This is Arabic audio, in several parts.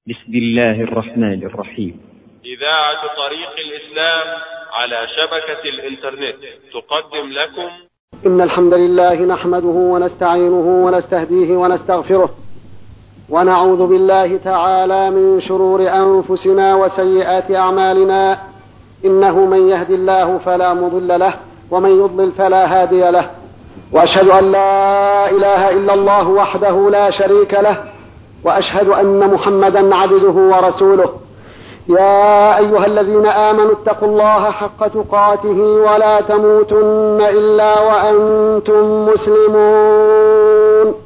بسم الله الرحمن الرحيم. إذاعة طريق الإسلام على شبكة الإنترنت تقدم لكم إن الحمد لله نحمده ونستعينه ونستهديه ونستغفره ونعوذ بالله تعالى من شرور أنفسنا وسيئات أعمالنا، إنه من يهد الله فلا مضل له ومن يضلل فلا هادي له، وأشهد أن لا إله إلا الله وحده لا شريك له، وأشهد أن محمدا عبده ورسوله. يا أيها الذين آمنوا اتقوا الله حق تقاته ولا تموتن إلا وأنتم مسلمون.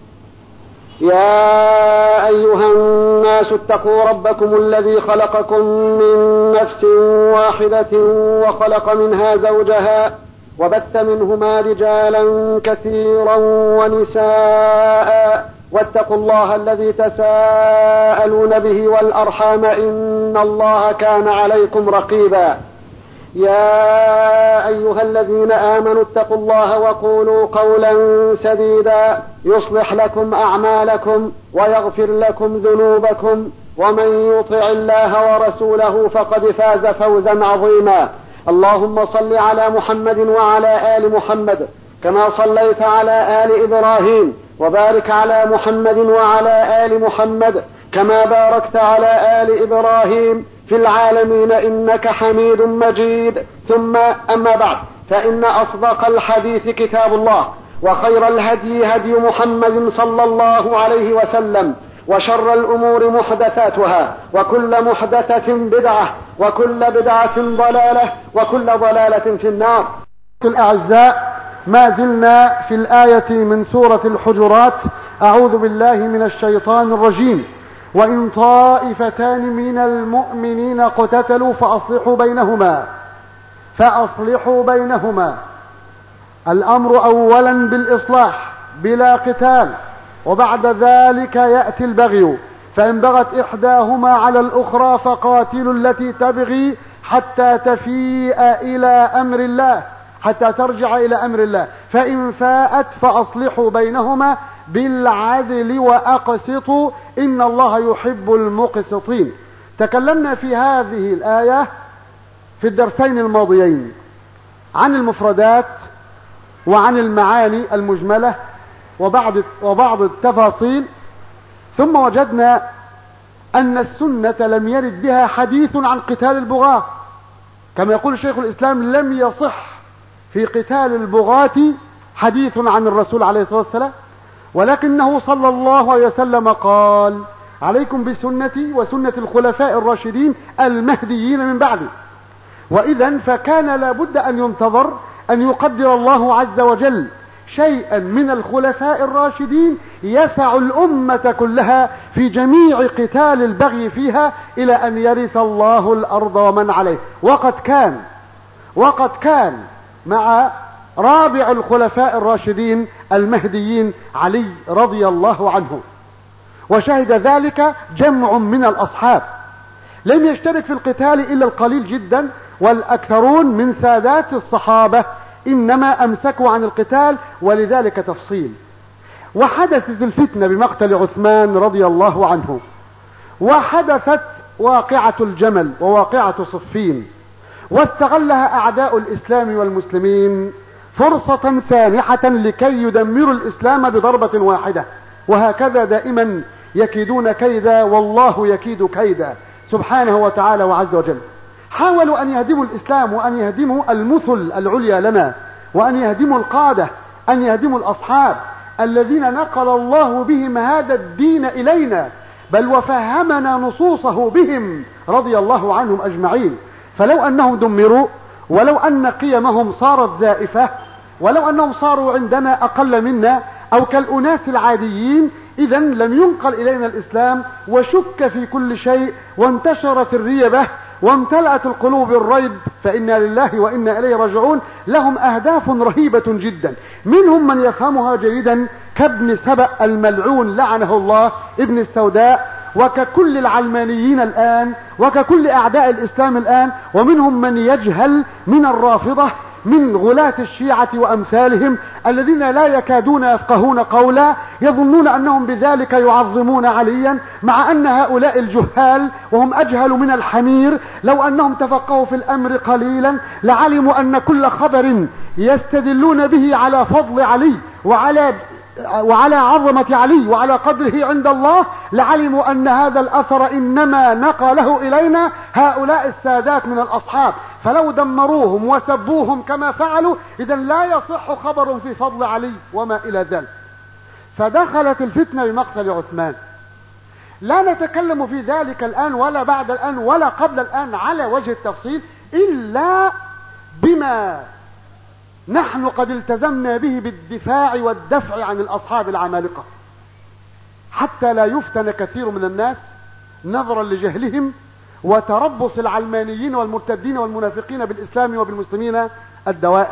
يا أيها الناس اتقوا ربكم الذي خلقكم من نفس واحدة وخلق منها زوجها وبث منهما رجالا كثيرا ونساء، واتقوا الله الذي تساءلون به والأرحام إن الله كان عليكم رقيبا. يا أيها الذين آمنوا اتقوا الله وقولوا قولا سديدا يصلح لكم أعمالكم ويغفر لكم ذنوبكم، ومن يطع الله ورسوله فقد فاز فوزا عظيما. اللهم صل على محمد وعلى آل محمد كما صليت على آل إبراهيم، وبارك على محمد وعلى آل محمد كما باركت على آل إبراهيم في العالمين إنك حميد مجيد. ثم أما بعد، فإن أصدق الحديث كتاب الله، وخير الهدي هدي محمد صلى الله عليه وسلم، وشر الأمور محدثاتها، وكل محدثة بدعة، وكل بدعة ضلالة، وكل ضلالة في النار. الأعزاء، ما زلنا في الآية من سورة الحجرات: أعوذ بالله من الشيطان الرجيم. وإن طائفتان من المؤمنين اقتتلوا فأصلحوا بينهما. الأمر أولا بالإصلاح بلا قتال، وبعد ذلك يأتي البغي. فإن بغت إحداهما على الأخرى فقاتلوا التي تبغي حتى تفيء إلى أمر الله، حتى ترجع إلى أمر الله، فإن فاءت فأصلحوا بينهما بالعدل وأقسطوا إن الله يحب المقسطين. تكلمنا في هذه الآية في الدرسين الماضيين عن المفردات وعن المعاني المجملة وبعض التفاصيل، ثم وجدنا أن السنة لم يرد بها حديث عن قتال البغاة، كما يقول شيخ الإسلام: لم يصح في قتال البغاة حديث عن الرسول عليه الصلاة والسلام، ولكنه صلى الله عليه وسلم قال: عليكم بسنتي وسنة الخلفاء الراشدين المهديين من بعدي. وإذا فكان لابد أن ينتظر أن يقدر الله عز وجل شيئا من الخلفاء الراشدين يسع الأمة كلها في جميع قتال البغي فيها إلى أن يرث الله الأرض ومن عليه. وقد كان مع رابع الخلفاء الراشدين المهديين علي رضي الله عنه، وشهد ذلك جمع من الأصحاب. لم يشترك في القتال إلا القليل جدا، والأكثرون من سادات الصحابة إنما أمسكوا عن القتال، ولذلك تفصيل. وحدثت الفتنة بمقتل عثمان رضي الله عنه، وحدثت واقعة الجمل وواقعة صفين، واستغلها أعداء الإسلام والمسلمين فرصة سانحة لكي يدمروا الإسلام بضربة واحدة. وهكذا دائما يكيدون كيدا والله يكيد كيدا سبحانه وتعالى وعز وجل. حاولوا أن يهدموا الإسلام، وأن يهدموا المثل العليا لنا، وأن يهدموا القادة، أن يهدموا الأصحاب الذين نقل الله بهم هذا الدين إلينا، بل وفهمنا نصوصه بهم رضي الله عنهم أجمعين. فلو أنهم دمروا، ولو أن قيمهم صارت زائفة، ولو أنهم صاروا عندنا أقل منا أو كالأناس العاديين، إذا لم ينقل إلينا الإسلام، وشك في كل شيء، وانتشرت الريبة، وامتلأت القلوب بالريب. فإنا لله وإنا إليه راجعون. لهم أهداف رهيبة جدا، منهم من يفهمها جيدا كابن سبأ الملعون لعنه الله، ابن السوداء، وككل العلمانيين الآن، وككل أعداء الإسلام الآن. ومنهم من يجهل من الرافضة من غلاة الشيعة وأمثالهم الذين لا يكادون يفقهون قولا، يظنون أنهم بذلك يعظمون عليا، مع أن هؤلاء الجهال وهم أجهل من الحمير لو أنهم تفقهوا في الأمر قليلا لعلموا أن كل خبر يستدلون به على فضل علي وعلى عظمة علي وعلى قدره عند الله، لعلموا أن هذا الأثر إنما نقله إلينا هؤلاء السادات من الأصحاب، فلو دمروهم وسبوهم كما فعلوا إذا لا يصح خبر في فضل علي وما إلى ذلك. فدخلت الفتنة بمقتل عثمان. لا نتكلم في ذلك الآن ولا بعد الآن ولا قبل الآن على وجه التفصيل إلا بما نحن قد التزمنا به بالدفاع والدفع عن الأصحاب العمالقة، حتى لا يفتن كثير من الناس نظرا لجهلهم وتربص العلمانيين والمرتدين والمنافقين بالإسلام وبالمسلمين الدوائر.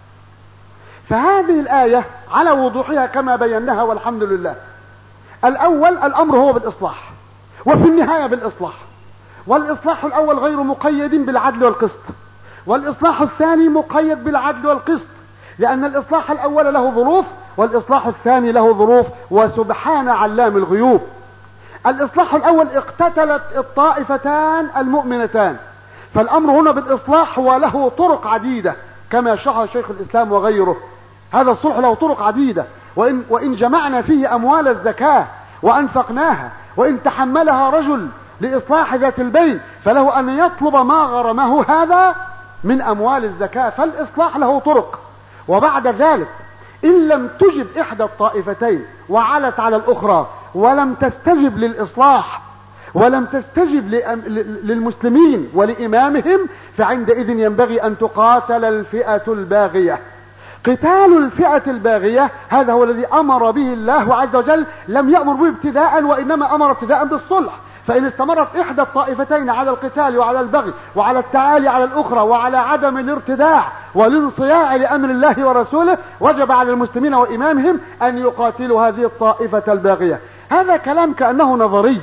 فهذه الآية على وضوحها كما بيناها والحمد لله. الأول الأمر هو بالإصلاح، وفي النهاية بالإصلاح، والإصلاح الأول غير مقيد بالعدل والقسط، والإصلاح الثاني مقيد بالعدل والقسط، لأن الإصلاح الأول له ظروف والإصلاح الثاني له ظروف، وسبحان علام الغيوب. الإصلاح الأول اقتتلت الطائفتان المؤمنتان، فالأمر هنا بالإصلاح وله طرق عديدة كما شرح شيخ الإسلام وغيره. هذا الصلح له طرق عديدة، وإن جمعنا فيه أموال الزكاة وأنفقناها، وإن تحملها رجل لإصلاح ذات البين فله أن يطلب ما غرمه هذا من أموال الزكاة، فالإصلاح له طرق. وبعد ذلك إن لم تجب إحدى الطائفتين وعلت على الأخرى ولم تستجب للإصلاح ولم تستجب للمسلمين ولإمامهم، فعندئذ ينبغي أن تقاتل الفئة الباغية. قتال الفئة الباغية هذا هو الذي أمر به الله عز وجل، لم يأمر به ابتداء وإنما أمر ابتداء بالصلح. فإن استمرت إحدى الطائفتين على القتال وعلى البغي وعلى التعالي على الأخرى وعلى عدم الارتداع والانصياع لأمر الله ورسوله، وجب على المسلمين وإمامهم أن يقاتلوا هذه الطائفة الباغية. هذا كلام كأنه نظري،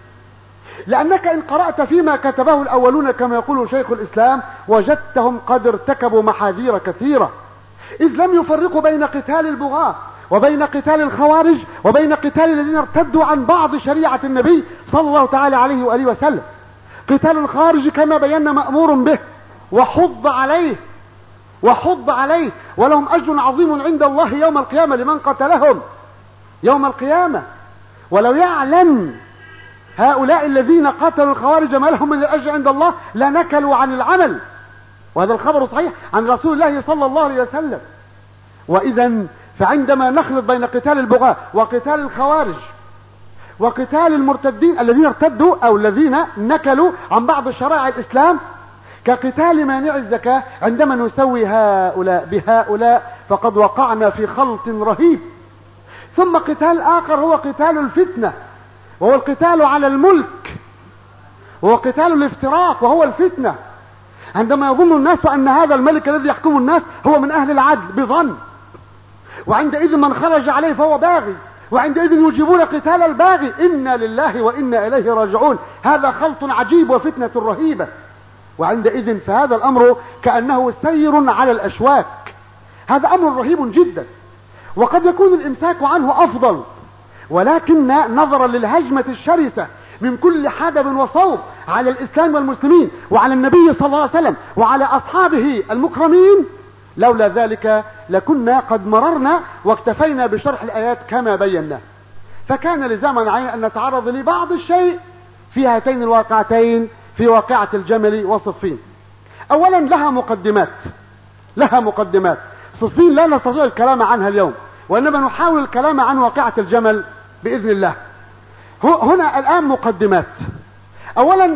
لأنك إن قرأت فيما كتبه الأولون كما يقول شيخ الإسلام وجدتهم قد ارتكبوا محاذير كثيرة، إذ لم يفرقوا بين قتال البغاة وبين قتال الخوارج وبين قتال الذين ارتدوا عن بعض شريعة النبي صلى الله تعالى عليه وآله وسلم. قتال الخارج كما بينا مأمور به وحض عليه ولهم أجر عظيم عند الله يوم القيامة لمن قتلهم يوم القيامة. ولو يعلم هؤلاء الذين قتلوا الخوارج ما لهم من الأجر عند الله لنكلوا عن العمل، وهذا الخبر صحيح عن رسول الله صلى الله عليه وسلم. وإذا فعندما نخلط بين قتال البغاة وقتال الخوارج وقتال المرتدين الذين ارتدوا أو الذين نكلوا عن بعض شرائع الإسلام كقتال مانع الزكاة، عندما نسوي هؤلاء بهؤلاء فقد وقعنا في خلط رهيب. ثم قتال آخر هو قتال الفتنة، وهو القتال على الملك، وهو قتال الافتراق، وهو الفتنة. عندما يظن الناس أن هذا الملك الذي يحكم الناس هو من أهل العدل بظن، وعندئذ من خرج عليه فهو باغي، وعندئذ يجيبون قتال الباغي. إنا لله وإنا إليه راجعون. هذا خلط عجيب وفتنة رهيبة. وعندئذ فهذا الأمر كأنه سير على الأشواك، هذا أمر رهيب جدا، وقد يكون الإمساك عنه أفضل، ولكن نظرا للهجمة الشرسة من كل حدب وصوب على الإسلام والمسلمين وعلى النبي صلى الله عليه وسلم وعلى أصحابه المكرمين، لولا ذلك لكنا قد مررنا واكتفينا بشرح الآيات كما بينا. فكان لزاما علينا أن نتعرض لبعض الشيء في هاتين الواقعتين، في واقعة الجمل وصفين. أولا لها مقدمات. صفين لا نستطيع الكلام عنها اليوم، وإنما نحاول الكلام عن واقعة الجمل بإذن الله. هنا الآن مقدمات. أولا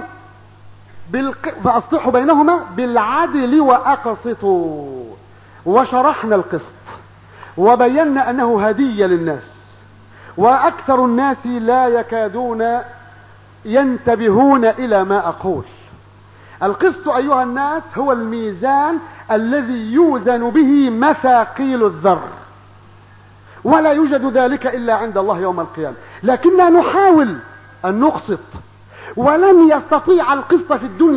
فأصلحوا بينهما بالعدل وأقسطوا، وشرحنا القسط وبينا أنه هدية للناس، وأكثر الناس لا يكادون ينتبهون إلى ما أقول. القسط أيها الناس هو الميزان الذي يوزن به مثاقيل الذر، ولا يوجد ذلك إلا عند الله يوم القيامة، لكننا نحاول أن نقسط. ولن يستطيع القسط في الدنيا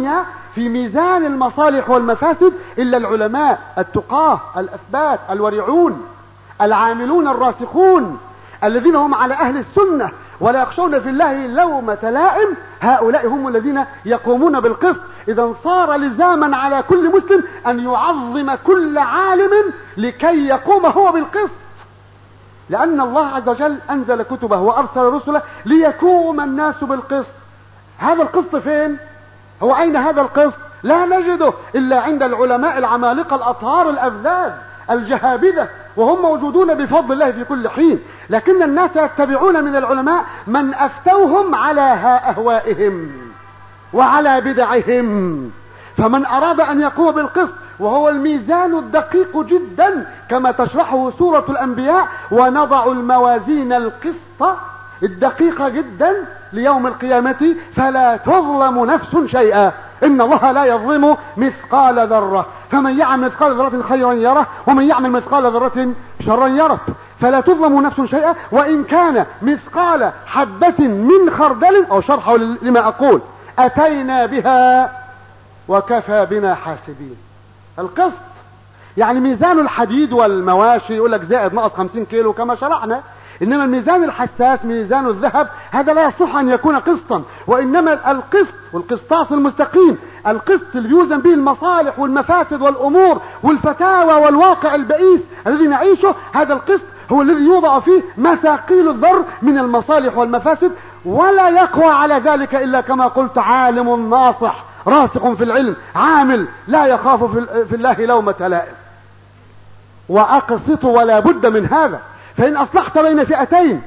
في ميزان المصالح والمفاسد إلا العلماء التقاه الأثبات الورعون العاملون الراسخون الذين هم على أهل السنة ولا يخشون في الله لومة لائم. هؤلاء هم الذين يقومون بالقسط. إذا صار لزاما على كل مسلم أن يعظم كل عالم لكي يقوم هو بالقسط، لأن الله عز وجل أنزل كتبه وأرسل رسله ليقوم الناس بالقسط. هذا القسط فين؟ هو أين هذا القسط؟ لا نجده إلا عند العلماء العمالقة الأطهار الأفذاذ الجهابذة، وهم موجودون بفضل الله في كل حين. لكن الناس يتبعون من العلماء من أفتوهم على أهوائهم وعلى بدعهم. فمن أراد أن يقوم بالقسط وهو الميزان الدقيق جدا كما تشرحه سورة الأنبياء: ونضع الموازين القسط الدقيقة جدا ليوم القيامة فلا تظلم نفس شيئا إن الله لا يظلم مثقال ذرة فمن يعمل مثقال ذرة خيرا يره ومن يعمل مثقال ذرة شرا يره. فلا تظلم نفس شيئا وإن كان مثقال حبة من خردل، أو شرحه لما أقول: أتينا بها وكفى بنا حاسبين. القسط يعني ميزان الحديد والمواشي يقول لك زائد ناقص 50 كيلو كما شرحنا، إنما الميزان الحساس ميزان الذهب هذا لا يصح أن يكون قسطا، وإنما القسط والقسطاس المستقيم القسط اللي يوزن به المصالح والمفاسد والأمور والفتاوى والواقع البئيس الذي نعيشه. هذا القسط هو الذي يوضع فيه مثاقيل الذر من المصالح والمفاسد، ولا يقوى على ذلك إلا كما قلت عالم ناصح راسخ في العلم عامل لا يخاف في الله لومة لائم. وأقسط ولا بد من هذا. فإن أصلحت بين فئتين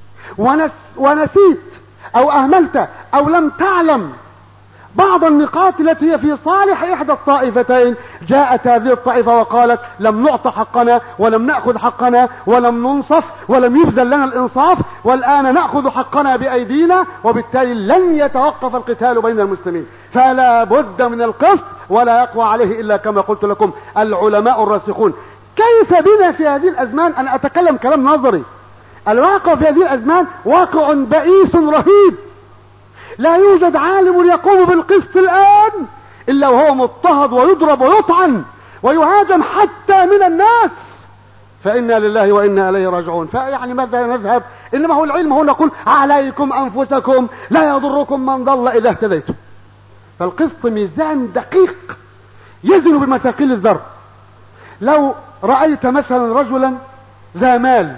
ونسيت أو أهملت أو لم تعلم بعض النقاط التي هي في صالح إحدى الطائفتين، جاءت هذه الطائفة وقالت: لم نعط حقنا ولم نأخذ حقنا ولم ننصف ولم يبذل لنا الإنصاف، والآن نأخذ حقنا بأيدينا، وبالتالي لن يتوقف القتال بين المسلمين. فلا بد من القسط ولا يقوى عليه إلا كما قلت لكم العلماء الراسخون. كيف بنا في هذه الأزمان؟ أنا أتكلم كلام نظري. الواقع في هذه الأزمان واقع بئيس رهيب. لا يوجد عالم يقوم بالقسط الآن إلا وهو مضطهد ويضرب ويطعن ويهاجم حتى من الناس. فإنا لله وإنا إليه راجعون. فيعني ماذا نذهب؟ إنما هو العلم هو نقول: عليكم أنفسكم لا يضركم من ضل إذا اهتديتم. فالقسط ميزان دقيق يزن بمثاقيل الذر. لو رأيت مثلا رجلا ذا مال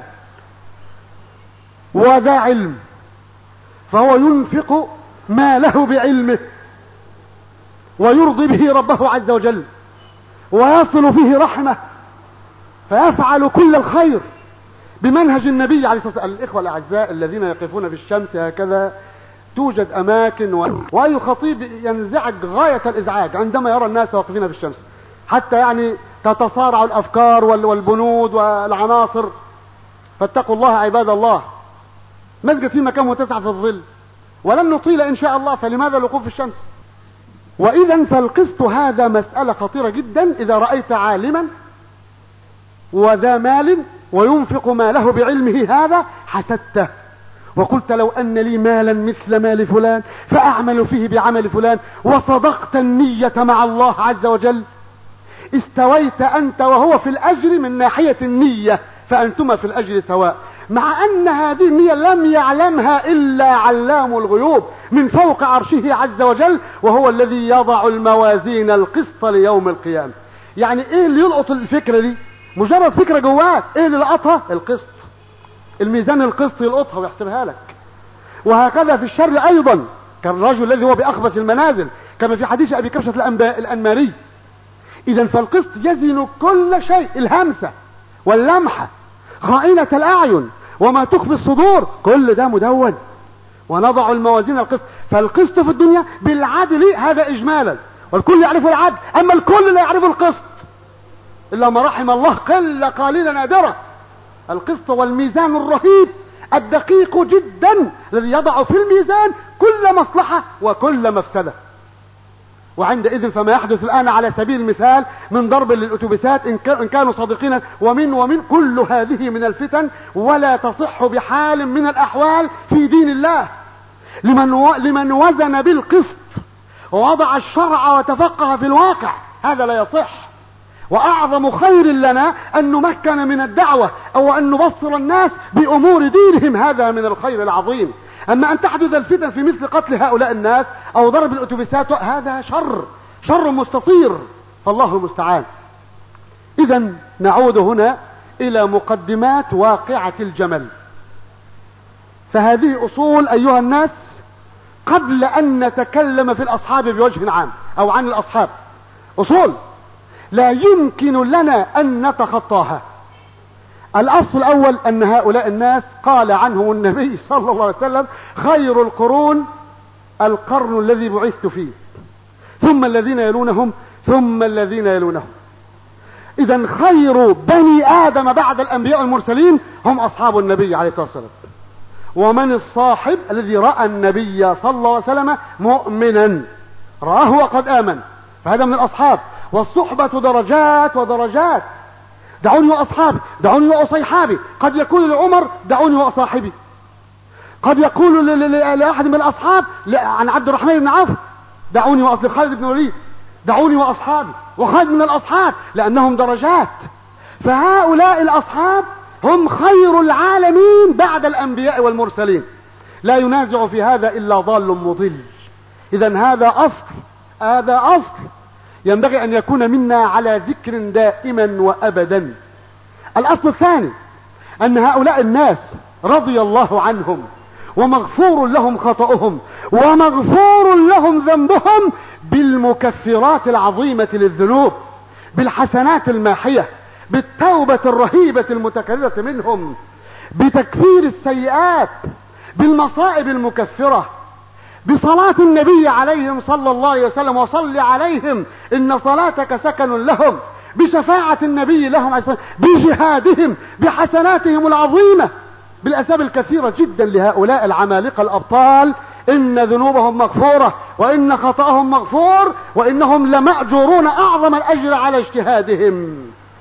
وذا علم فهو ينفق ماله بعلمه ويرضي به ربه عز وجل ويصل فيه رحمة فيفعل كل الخير بمنهج النبي عليه الصلاة والسلام. الإخوة الأعزاء الذين يقفون في الشمس هكذا توجد أماكن وأي خطيب ينزعج غاية الإزعاج عندما يرى الناس واقفين في الشمس، حتى يعني تتصارع الأفكار والبنود والعناصر. فاتقوا الله عباد الله. مسجد في مكان متسع في الظل ولن نطيل إن شاء الله، فلماذا الوقوف في الشمس؟ وإذا فالقسط هذا مسألة خطيرة جدا. إذا رأيت عالما وذا مال وينفق ماله بعلمه هذا حسدته وقلت: لو أن لي مالا مثل مال فلان فأعمل فيه بعمل فلان، وصدقت النية مع الله عز وجل، استويت أنت وهو في الأجر من ناحية النية، فأنتما في الأجر سواء، مع أن هذه النية لم يعلمها إلا علام الغيوب من فوق عرشه عز وجل، وهو الذي يضع الموازين القسط ليوم القيامة. يعني إيه اللي يلقط الفكرة دي؟ مجرد فكرة جواك. إيه اللي لقطها؟ القسط. الميزان القسط يلقطها ويحسبها لك. وهكذا في الشر أيضا، كالرجل الذي هو بأخبث المنازل كما في حديث أبي كبشة الأنماري. إذا فالقسط يزن كل شيء، الهمسة واللمحة، خائنة الأعين، وما تخفي الصدور، كل ده مدون. ونضع الموازين القسط. فالقسط في الدنيا بالعدل هذا إجمالا، والكل يعرف العدل، أما الكل لا يعرف القسط إلا ما رحم الله، قلة قليلة نادرة. القسط والميزان الرهيب الدقيق جدا الذي يضع في الميزان كل مصلحة وكل مفسدة. وعندئذ فما يحدث الآن على سبيل المثال من ضرب للأتوبيسات إن كانوا صادقين ومن كل هذه من الفتن ولا تصح بحال من الأحوال في دين الله. لمن وزن بالقسط ووضع الشرع وتفقه في الواقع، هذا لا يصح. وأعظم خير لنا أن نمكن من الدعوة أو أن نبصر الناس بأمور دينهم، هذا من الخير العظيم. أما أن تحدث الفتن في مثل قتل هؤلاء الناس أو ضرب الأتوبيسات، هذا شر مستطير، فالله المستعان. إذن نعود هنا إلى مقدمات واقعة الجمل. فهذه أصول أيها الناس قبل أن نتكلم في الأصحاب بوجه عام أو عن الأصحاب، أصول لا يمكن لنا أن نتخطاها. الأصل الأول أن هؤلاء الناس قال عنهم النبي صلى الله عليه وسلم: خير القرون القرن الذي بعثت فيه، ثم الذين يلونهم، ثم الذين يلونهم. إذن خير بني آدم بعد الأنبياء والمرسلين هم أصحاب النبي عليه الصلاة والسلام. ومن الصاحب الذي رأى النبي صلى الله عليه وسلم مؤمنا رآه وقد آمن، فهذا من الأصحاب. والصحبة درجات ودرجات. دعوني وأصحابي، دعوني وأصيحابي. قد يقول لعمر: دعوني وأصاحبي. قد يقول لأحد من الأصحاب عن عبد الرحمن بن عوف: دعوني وأصل خالد بن الوليد، دعوني وأصحابي. وخالد من الأصحاب لأنهم درجات. فهؤلاء الأصحاب هم خير العالمين بعد الأنبياء والمرسلين، لا ينازع في هذا إلا ضال مضل. إذن هذا أصل ينبغي أن يكون منا على ذكر دائما وأبدا. الأصل الثاني أن هؤلاء الناس رضي الله عنهم ومغفور لهم خطأهم ومغفور لهم ذنبهم بالمكفرات العظيمة للذنوب، بالحسنات الماحية، بالتوبة الرهيبة المتكررة منهم، بتكفير السيئات، بالمصائب المكفرة، بصلاة النبي عليهم صلى الله عليه وسلم: وصل عليهم إن صلاتك سكن لهم، بشفاعة النبي لهم، بجهادهم، بحسناتهم العظيمة، بالأسباب الكثيرة جدا لهؤلاء العمالقة الأبطال. إن ذنوبهم مغفورة، وإن خطأهم مغفور، وإنهم لمأجورون أعظم الأجر على اجتهادهم.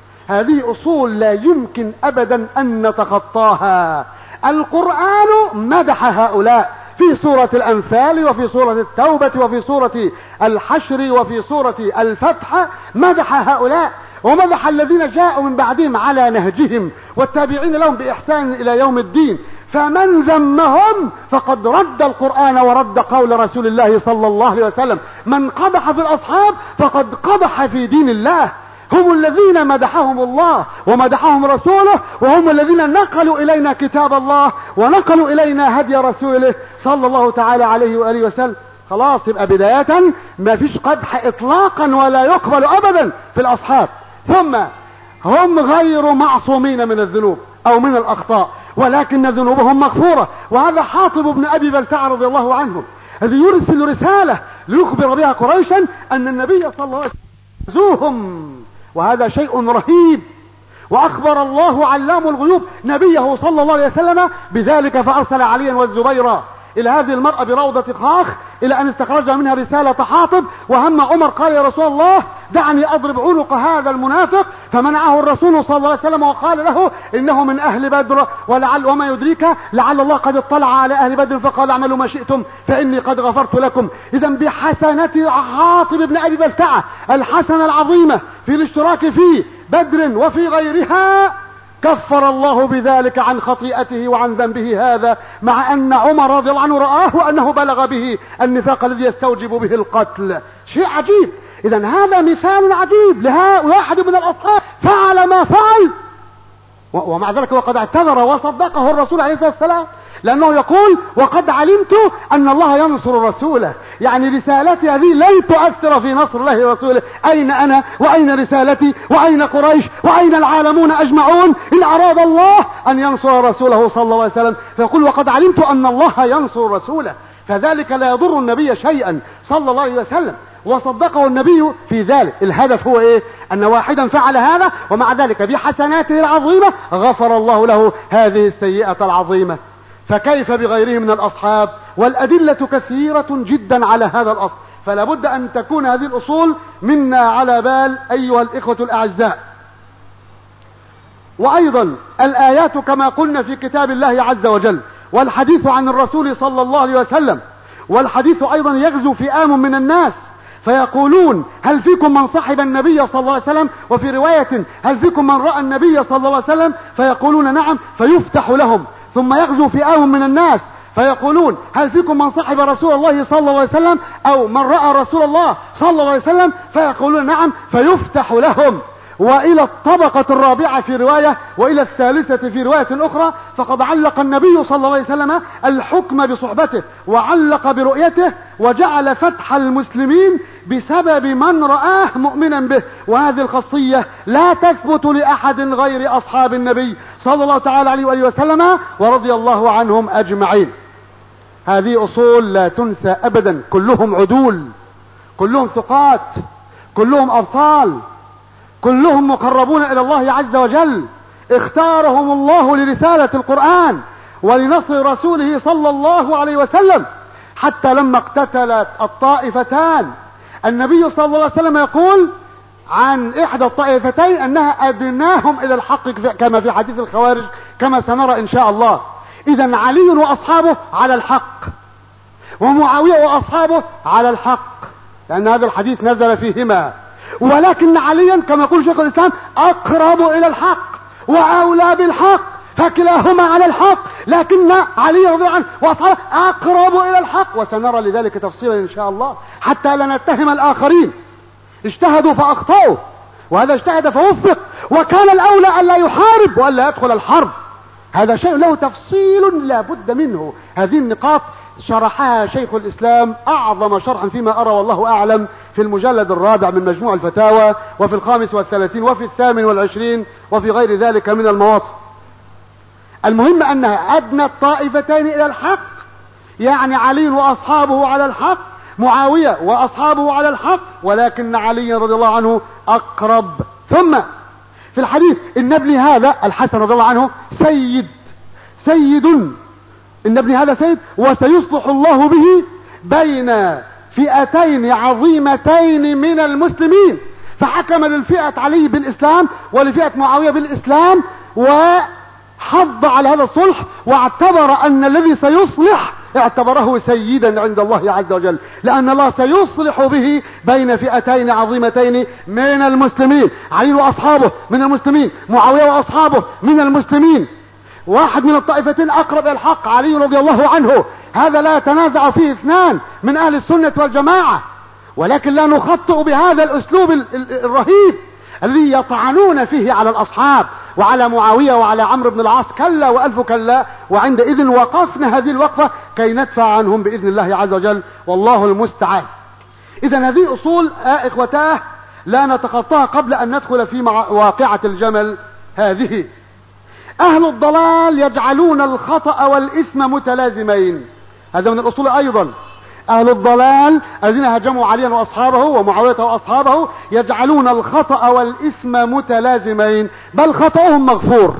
هذه أصول لا يمكن أبدا أن نتخطاها. القرآن مدح هؤلاء في سورة الأنفال، وفي سورة التوبة، وفي سورة الحشر، وفي سورة الفتح، مدح هؤلاء ومدح الذين جاءوا من بعدهم على نهجهم والتابعين لهم بإحسان إلى يوم الدين. فمن ذمهم فقد رد القرآن ورد قول رسول الله صلى الله عليه وسلم. من قدح في الأصحاب فقد قدح في دين الله. هم الذين مدحهم الله ومدحهم رسوله، وهم الذين نقلوا إلينا كتاب الله ونقلوا إلينا هدي رسوله صلى الله تعالى عليه وآله وسلم. خلاص، يبقى بداية ما فيش قدح إطلاقا ولا يقبل أبدا في الأصحاب. ثم هم غير معصومين من الذنوب أو من الأخطاء، ولكن ذنوبهم مغفورة. وهذا حاطب بن أبي بلتعة رضي الله عنه الذي يرسل رسالة ليخبر بها قريشا أن النبي صلى الله عليه وسلم يغزوهم، وهذا شيء رهيب. وأخبر الله علام الغيوب نبيه صلى الله عليه وسلم بذلك، فأرسل عليا والزبير إلى هذه المرأة بروضة خاخ إلى أن استخرج منها رسالة حاطب. وهم عمر قال: يا رسول الله دعني أضرب عنق هذا المنافق، فمنعه الرسول صلى الله عليه وسلم وقال له: إنه من أهل بدر، ولعل وما يدريك لعل الله قد اطلع على أهل بدر فقال: اعملوا ما شئتم فإني قد غفرت لكم. إذا بحسنة حاطب بن أبي بلتعة الحسنة العظيمة في الاشتراك في بدر وفي غيرها، كفر الله بذلك عن خطيئته وعن ذنبه هذا، مع أن عمر رضي الله عنه رآه وأنه بلغ به النفاق الذي يستوجب به القتل. شيء عجيب. إذن هذا مثال عجيب واحد من الأصحاب فعل ما فعل، ومع ذلك وقد اعتذر وصدقه الرسول عليه الصلاة والسلام، لأنه يقول: وقد علمت أن الله ينصر رسوله. يعني رسالتي هذه لن تؤثر في نصر الله ورسوله. أين أنا وأين رسالتي وأين قريش وأين العالمون أجمعون إن أراد الله أن ينصر رسوله صلى الله عليه وسلم؟ فيقول: وقد علمت أن الله ينصر رسوله، فذلك لا يضر النبي شيئا صلى الله عليه وسلم، وصدقه النبي في ذلك. الهدف هو إيه؟ أن واحدا فعل هذا ومع ذلك بحسناته العظيمة غفر الله له هذه السيئة العظيمة. فكيف بغيره من الأصحاب؟ والأدلة كثيرة جدا على هذا الأصل، فلا بد أن تكون هذه الأصول منا على بال أيها الإخوة الأعزاء. وأيضا الآيات كما قلنا في كتاب الله عز وجل، والحديث عن الرسول صلى الله عليه وسلم، والحديث أيضا يغزو فئام من الناس فيقولون هل فيكم من صحب النبي صلى الله عليه وسلم؟ وفي رواية هل فيكم من رأى النبي صلى الله عليه وسلم؟ فيقولون نعم، فيفتح لهم. ثم يغزو فئام من الناس فيقولون هل فيكم من صحب رسول الله صلى الله عليه وسلم او من رأى رسول الله صلى الله عليه وسلم؟ فيقولون نعم، فيفتح لهم. والى الطبقة الرابعة في رواية، والى الثالثة في رواية اخرى، فقد علق النبي صلى الله عليه وسلم الحكم بصحبته وعلق برؤيته، وجعل فتح المسلمين بسبب من رآه مؤمنا به. وهذه الخاصية لا تثبت لأحد غير أصحاب النبي صلى الله تعالى عليه وآله وسلم ورضي الله عنهم أجمعين. هذه أصول لا تنسى أبدا، كلهم عدول، كلهم ثقات، كلهم أبطال، كلهم مقربون إلى الله عز وجل، اختارهم الله لرسالة القرآن ولنصر رسوله صلى الله عليه وسلم. حتى لما اقتتلت الطائفتان النبي صلى الله عليه وسلم يقول عن إحدى الطائفتين أنها أدناهم إلى الحق، كما في حديث الخوارج كما سنرى إن شاء الله. إذن علي وأصحابه على الحق، ومعاوية وأصحابه على الحق، لأن هذا الحديث نزل فيهما. ولكن عليا كما يقول شيخ الإسلام أقرب إلى الحق وأولى بالحق، فكلاهما على الحق، لكن علي رضي الله عنه وأصحابه أقرب إلى الحق، وسنرى لذلك تفصيلا إن شاء الله حتى لا نتهم الآخرين. اجتهدوا فأخطأوا، وهذا اجتهد فوفق، وكان الأولى ألا يحارب وألا يدخل الحرب. هذا شيء له تفصيل لا بد منه. هذه النقاط شرحها شيخ الإسلام أعظم شرحا فيما أرى والله أعلم في المجلد الرابع من مجموع الفتاوى، وفي 35 وفي 28 وفي غير ذلك من المواطن. المهم أنها أدنى الطائفتين إلى الحق، يعني علي وأصحابه على الحق، معاوية وأصحابه على الحق، ولكن علي رضي الله عنه أقرب. ثم في الحديث إن ابني هذا الحسن رضي الله عنه سيد إن ابني هذا سيد وسيصلح الله به بين فئتين عظيمتين من المسلمين. فحكم للفئة علي بالإسلام ولفئة معاوية بالإسلام، وحض على هذا الصلح، واعتبر أن الذي سيصلح اعتبره سيدا عند الله عز وجل، لأن الله سيصلح به بين فئتين عظيمتين من المسلمين. علي وأصحابه من المسلمين، معاوية وأصحابه من المسلمين. واحد من الطائفتين أقرب إلى الحق، علي رضي الله عنه، هذا لا يتنازع فيه اثنان من أهل السنة والجماعة. ولكن لا نخطئ بهذا الأسلوب الرهيب الذي يطعنون فيه على الأصحاب وعلى معاوية وعلى عمرو بن العاص. كلا وألف كلا. وعندئذ وقفنا هذه الوقفة كي ندفع عنهم بإذن الله عز وجل، والله المستعان. إذن هذه أصول إخوتاه لا نتخطاها قبل أن ندخل في واقعة الجمل هذه. أهل الضلال يجعلون الخطأ والإثم متلازمين، هذا من الأصول أيضا. أهل الضلال الذين هجموا عليا وأصحابه ومعاوية وأصحابه يجعلون الخطأ والإثم متلازمين، بل خطأهم مغفور.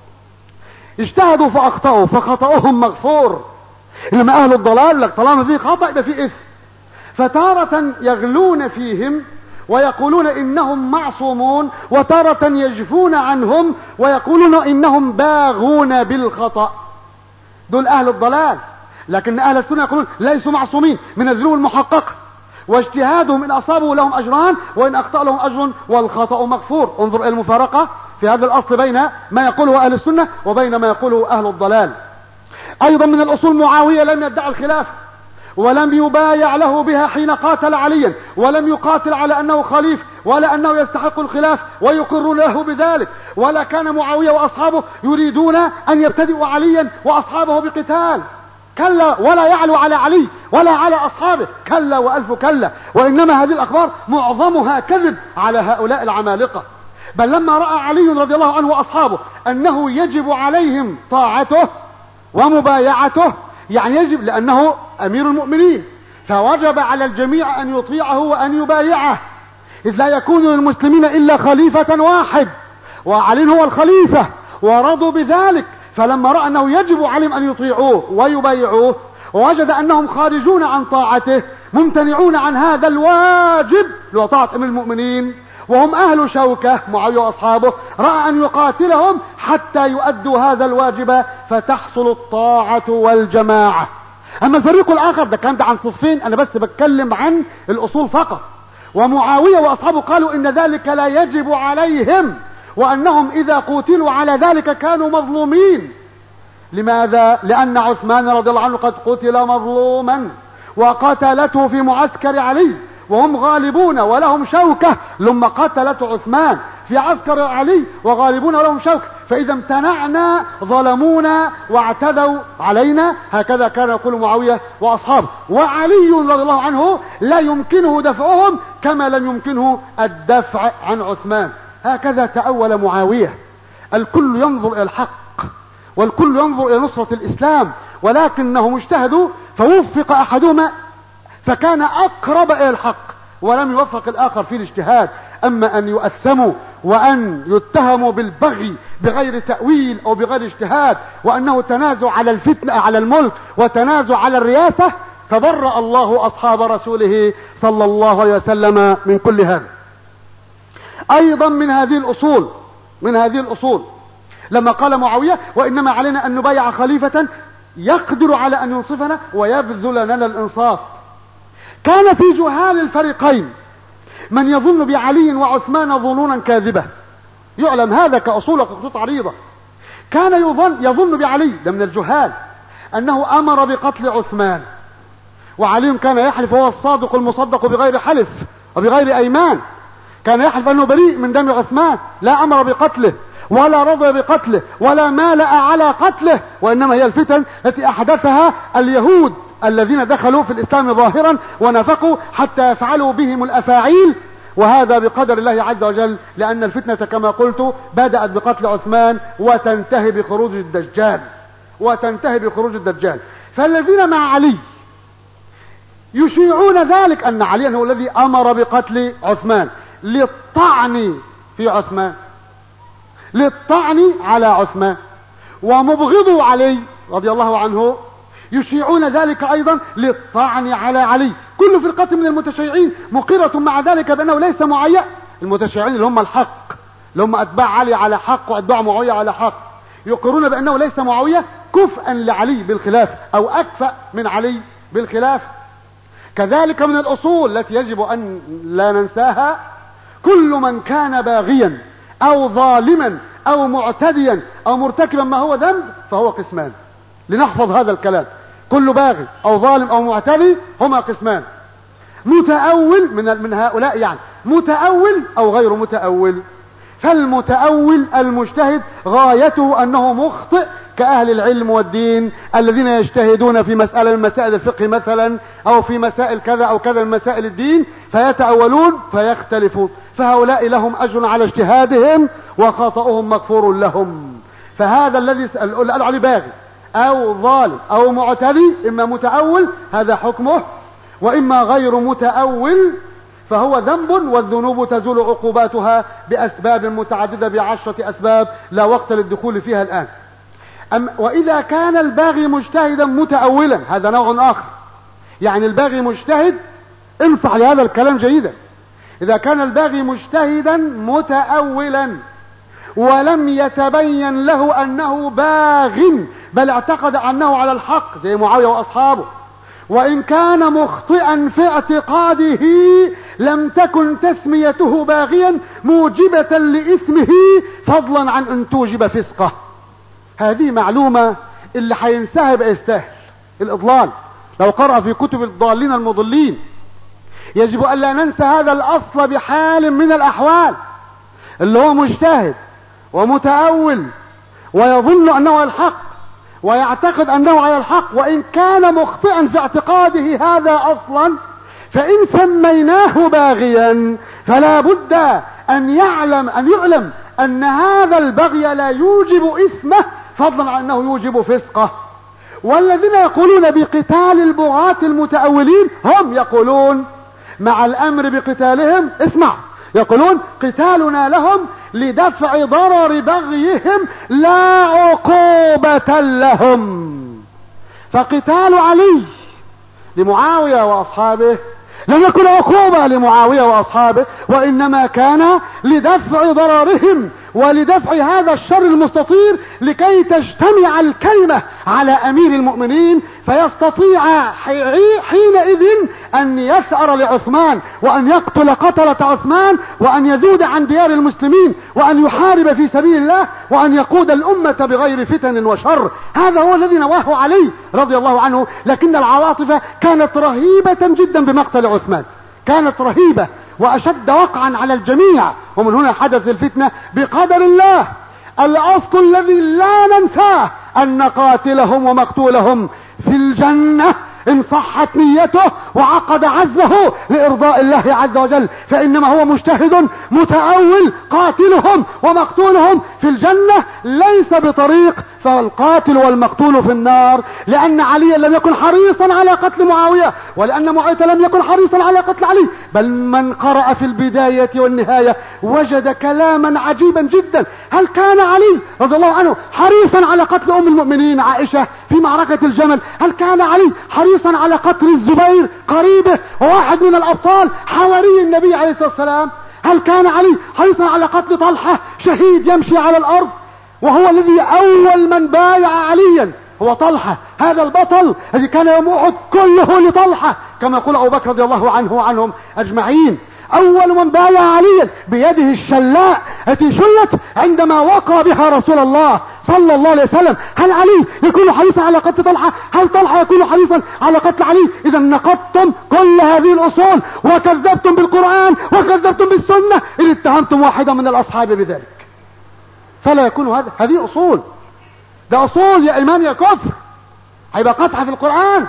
اجتهدوا فأخطأوا فخطأهم مغفور. إنما أهل الضلال لك طالما فيه خطأ يبقى فيه إثم، فتارة يغلون فيهم ويقولون إنهم معصومون، وتارة يجفون عنهم ويقولون إنهم باغون بالخطأ. دول أهل الضلال. لكن أهل السنة يقولون ليسوا معصومين من الذنوب المحققة، واجتهادهم إن أصابوا لهم أجران وإن أخطأوا لهم أجر، والخطأ مغفور. انظر إلى المفارقة في هذا الأصل بين ما يقوله أهل السنة وبين ما يقوله أهل الضلال. أيضا من الأصول معاوية لم يدعي الخلاف ولم يبايع له بها حين قاتل عليا، ولم يقاتل على أنه خليف ولا أنه يستحق الخلاف ويقر له بذلك، ولا كان معاوية وأصحابه يريدون أن يبتدئوا عليا وأصحابه بقتال. كلا، ولا يعلو على علي ولا على أصحابه، كلا وألف كلا. وإنما هذه الأخبار معظمها كذب على هؤلاء العمالقة. بل لما رأى علي رضي الله عنه وأصحابه أنه يجب عليهم طاعته ومبايعته، يعني يجب لأنه أمير المؤمنين، فوجب على الجميع أن يطيعه وأن يبايعه، إذ لا يكون للمسلمين إلا خليفة واحد، وعلي هو الخليفة، ورضوا بذلك. فلما رأى أنه يجب عليهم أن يطيعوه ويبايعوه، ووجد أنهم خارجون عن طاعته ممتنعون عن هذا الواجب لطاعة أمير المؤمنين، وهم أهل شوكة معاوية وأصحابه، رأى أن يقاتلهم حتى يؤدوا هذا الواجب فتحصل الطاعة والجماعة. أما الفريق الآخر ده كان عن صفين، أنا بس بتكلم عن الأصول فقط. ومعاوية وأصحابه قالوا إن ذلك لا يجب عليهم، وأنهم إذا قتلوا على ذلك كانوا مظلومين. لماذا؟ لأن عثمان رضي الله عنه قد قتل مظلوما، وقتلته في معسكر علي وهم غالبون ولهم شوكة، لما قتلته عثمان في عسكر علي وغالبون ولهم شوكة، فإذا امتنعنا ظلمونا واعتدوا علينا. هكذا كان يقول معاوية وأصحابه. وعلي رضي الله عنه لا يمكنه دفعهم كما لم يمكنه الدفع عن عثمان. هكذا تأول معاوية. الكل ينظر إلى الحق والكل ينظر إلى نصرة الإسلام، ولكنهم اجتهدوا فوفق أحدهما فكان أقرب إلى الحق ولم يوفق الآخر في الاجتهاد. أما أن يؤثموا وأن يتهموا بالبغي بغير تأويل أو بغير اجتهاد، وأنه تنازع على الفتنة على الملك وتنازع على الرياسة، فبرأ الله أصحاب رسوله صلى الله عليه وسلم من كل هذا. أيضا من هذه الأصول لما قال معاوية: وإنما علينا أن نبايع خليفة يقدر على أن ينصفنا ويبذل لنا الإنصاف. كان في جهال الفريقين من يظن بعلي وعثمان ظنونا كاذبة، يعلم هذا كأصول وكخطوط عريضة. كان يظن بعلي، ده من الجهال، أنه أمر بقتل عثمان، وعلي كان يحلف هو الصادق المصدق بغير حلف وبغير أيمان، كان يحلف أنه بريء من دم عثمان، لا أمر بقتله ولا رضي بقتله ولا مالأ على قتله، وإنما هي الفتن التي أحدثها اليهود الذين دخلوا في الإسلام ظاهرا ونفقوا حتى يفعلوا بهم الأفاعيل، وهذا بقدر الله عز وجل، لأن الفتنة كما قلت بدأت بقتل عثمان وتنتهي بخروج الدجال. فالذين مع علي يشيعون ذلك أن عليا هو الذي أمر بقتل عثمان للطعن في عثمان، للطعن على عثمان، ومبغضوا علي رضي الله عنه يشيعون ذلك أيضا للطعن على علي. كل فرقة من المتشيعين مقرة مع ذلك بأنه ليس معين. المتشيعين اللي هم الحق، اللي هم أتباع علي على حق وأتباع معاوية على حق، يقرون بأنه ليس معاوية كفءا لعلي بالخلاف أو أكفأ من علي بالخلاف. كذلك من الأصول التي يجب أن لا ننساها: كل من كان باغيا أو ظالما أو معتديا أو مرتكبا ما هو ذنب فهو قسمان. لنحفظ هذا الكلام: كل باغي أو ظالم أو معتدي هما قسمان. متأول من هؤلاء، يعني متأول أو غير متأول. فالمتأول المجتهد غايته أنه مخطئ كأهل العلم والدين الذين يجتهدون في مسألة من مسائل الفقه مثلا، أو في مسائل كذا أو كذا من مسائل الدين، فيتأولون فيختلفون، فهؤلاء لهم أجر على اجتهادهم وخطأهم مغفور لهم. فهذا الذي قالوا عليه باغي أو ظالم أو معتدي إما متأول هذا حكمه، وإما غير متأول فهو ذنب، والذنوب تزول عقوباتها بأسباب متعددة ب10 أسباب لا وقت للدخول فيها الآن. وإذا كان الباغي مجتهدا متأولا هذا نوع آخر. يعني الباغي مجتهد، انصح لهذا الكلام جيدا، إذا كان الباغي مجتهدا متأولا ولم يتبين له أنه باغ بل اعتقد أنه على الحق زي معاوية وأصحابه، وإن كان مخطئا في اعتقاده لم تكن تسميته باغيا موجبة لإثمه فضلا عن أن توجب فسقه. هذه معلومة اللي هينساها بقى يستاهل الإضلال لو قرأ في كتب الضالين المضلين. يجب أن لا ننسى هذا الأصل بحال من الأحوال، اللي هو مجتهد ومتأول ويظن أنه على الحق ويعتقد أنه على الحق، وإن كان مخطئا في اعتقاده هذا أصلا، فإن سميناه باغيا فلا بد أن يعلم أن هذا البغي لا يوجب إثمه فضلا عن أنه يوجب فسقه. والذين يقولون بقتال البغاة المتأولين هم يقولون مع الأمر بقتالهم، اسمع، يقولون قتالنا لهم لدفع ضرر بغيهم لا عقوبة لهم. فقتال علي لمعاوية وأصحابه لم يكن عقوبة لمعاوية وأصحابه، وإنما كان لدفع ضررهم ولدفع هذا الشر المستطير لكي تجتمع الكلمة على أمير المؤمنين فيستطيع حينئذ أن يثأر لعثمان وأن يقتل قتلة عثمان وأن يذود عن ديار المسلمين وأن يحارب في سبيل الله وأن يقود الأمة بغير فتن وشر. هذا هو الذي نواه علي رضي الله عنه. لكن العواطف كانت رهيبة جدا بمقتل عثمان، كانت رهيبة وأشد وقعا على الجميع، ومن هنا حدث الفتنة بقدر الله. الأصل الذي لا ننساه أن قاتلهم ومقتولهم في الجنة إن صحت نيته وعقد عزه لإرضاء الله عز وجل، فإنما هو مجتهد متأول. قاتلهم ومقتولهم في الجنة ليس بطريق، فالقاتل والمقتول في النار، لأن علي لم يكن حريصا على قتل معاوية، ولأن معاوية لم يكن حريصا على قتل علي. بل من قرأ في البداية والنهاية وجد كلاما عجيبا جدا. هل كان علي رضي الله عنه حريصا على قتل أم المؤمنين عائشة في معركة الجمل؟ هل كان علي حريصا على قتل الزبير قريبه وواحد من الأبطال حواري النبي عليه الصلاة والسلام؟ هل كان علي حريصا على قتل طلحة شهيد يمشي على الأرض، وهو الذي أول من بايع عليا هو طلحة، هذا البطل الذي كان يوم أحد كله لطلحة كما يقول أبو بكر رضي الله عنه وعنهم أجمعين. أول من بايع عليا بيده الشلاء التي شلت عندما وقع بها رسول الله صلى الله عليه وسلم. هل علي يكون حريصا على قتل طلحة؟ هل طلحة يكون حريصا على قتل علي؟ إذا نقضتم كل هذه الأصول وكذبتم بالقرآن وكذبتم بالسنة إذ اتهمتم واحدا من الأصحاب بذلك. فلا يكون هذه أصول، ده أصول يا إيمان يا كفر، هيبقى قطعة في القرآن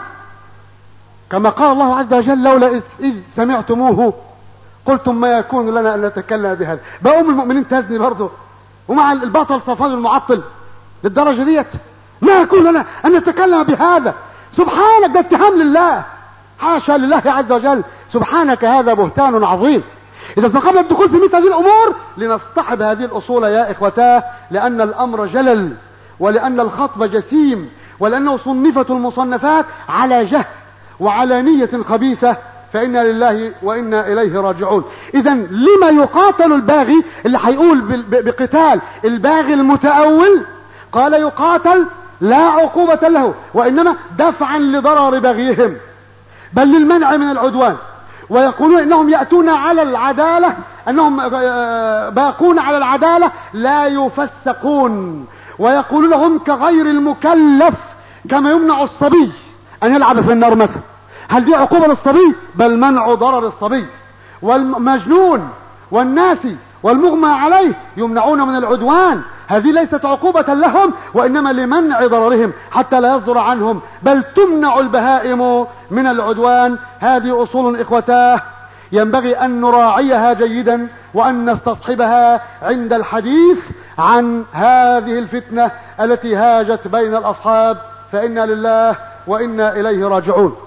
كما قال الله عز وجل: لولا إذ سمعتموه قلتم ما يكون لنا أن نتكلم بهذا. بقى أم المؤمنين تزني برضه ومع البطل صفوان المعطل للدرجة ديت؟ ما يكون لنا أن نتكلم بهذا. سبحانك، ده اتهام لله، حاشا لله عز وجل، سبحانك، هذا بهتان عظيم. إذا فقبل الدخول في مثل هذه الأمور لنصطحب هذه الأصول يا إخوتاه، لأن الأمر جلل، ولأن الخطب جسيم، ولأنه صنفت المصنفات على جهل وعلى نية خبيثة، فإنا لله وإنا إليه راجعون. إذا لما يقاتل الباغي اللي هيقول بقتال الباغي المتأول؟ قال يقاتل لا عقوبة له، وإنما دفعا لضرر بغيهم، بل للمنع من العدوان. ويقولون إنهم يأتون على العدالة، أنهم باقون على العدالة لا يفسقون، ويقولون هم كغير المكلف، كما يمنع الصبي أن يلعب في النار مثلا. هل دي عقوبة للصبي؟ بل منع ضرر الصبي. والمجنون والناسي والمغمى عليه يمنعون من العدوان، هذه ليست عقوبة لهم وإنما لمنع ضررهم حتى لا يصدر عنهم، بل تمنع البهائم من العدوان. هذه أصول إخوتاه ينبغي أن نراعيها جيدا وأن نستصحبها عند الحديث عن هذه الفتنة التي هاجت بين الأصحاب، فإنا لله وإنا إليه راجعون.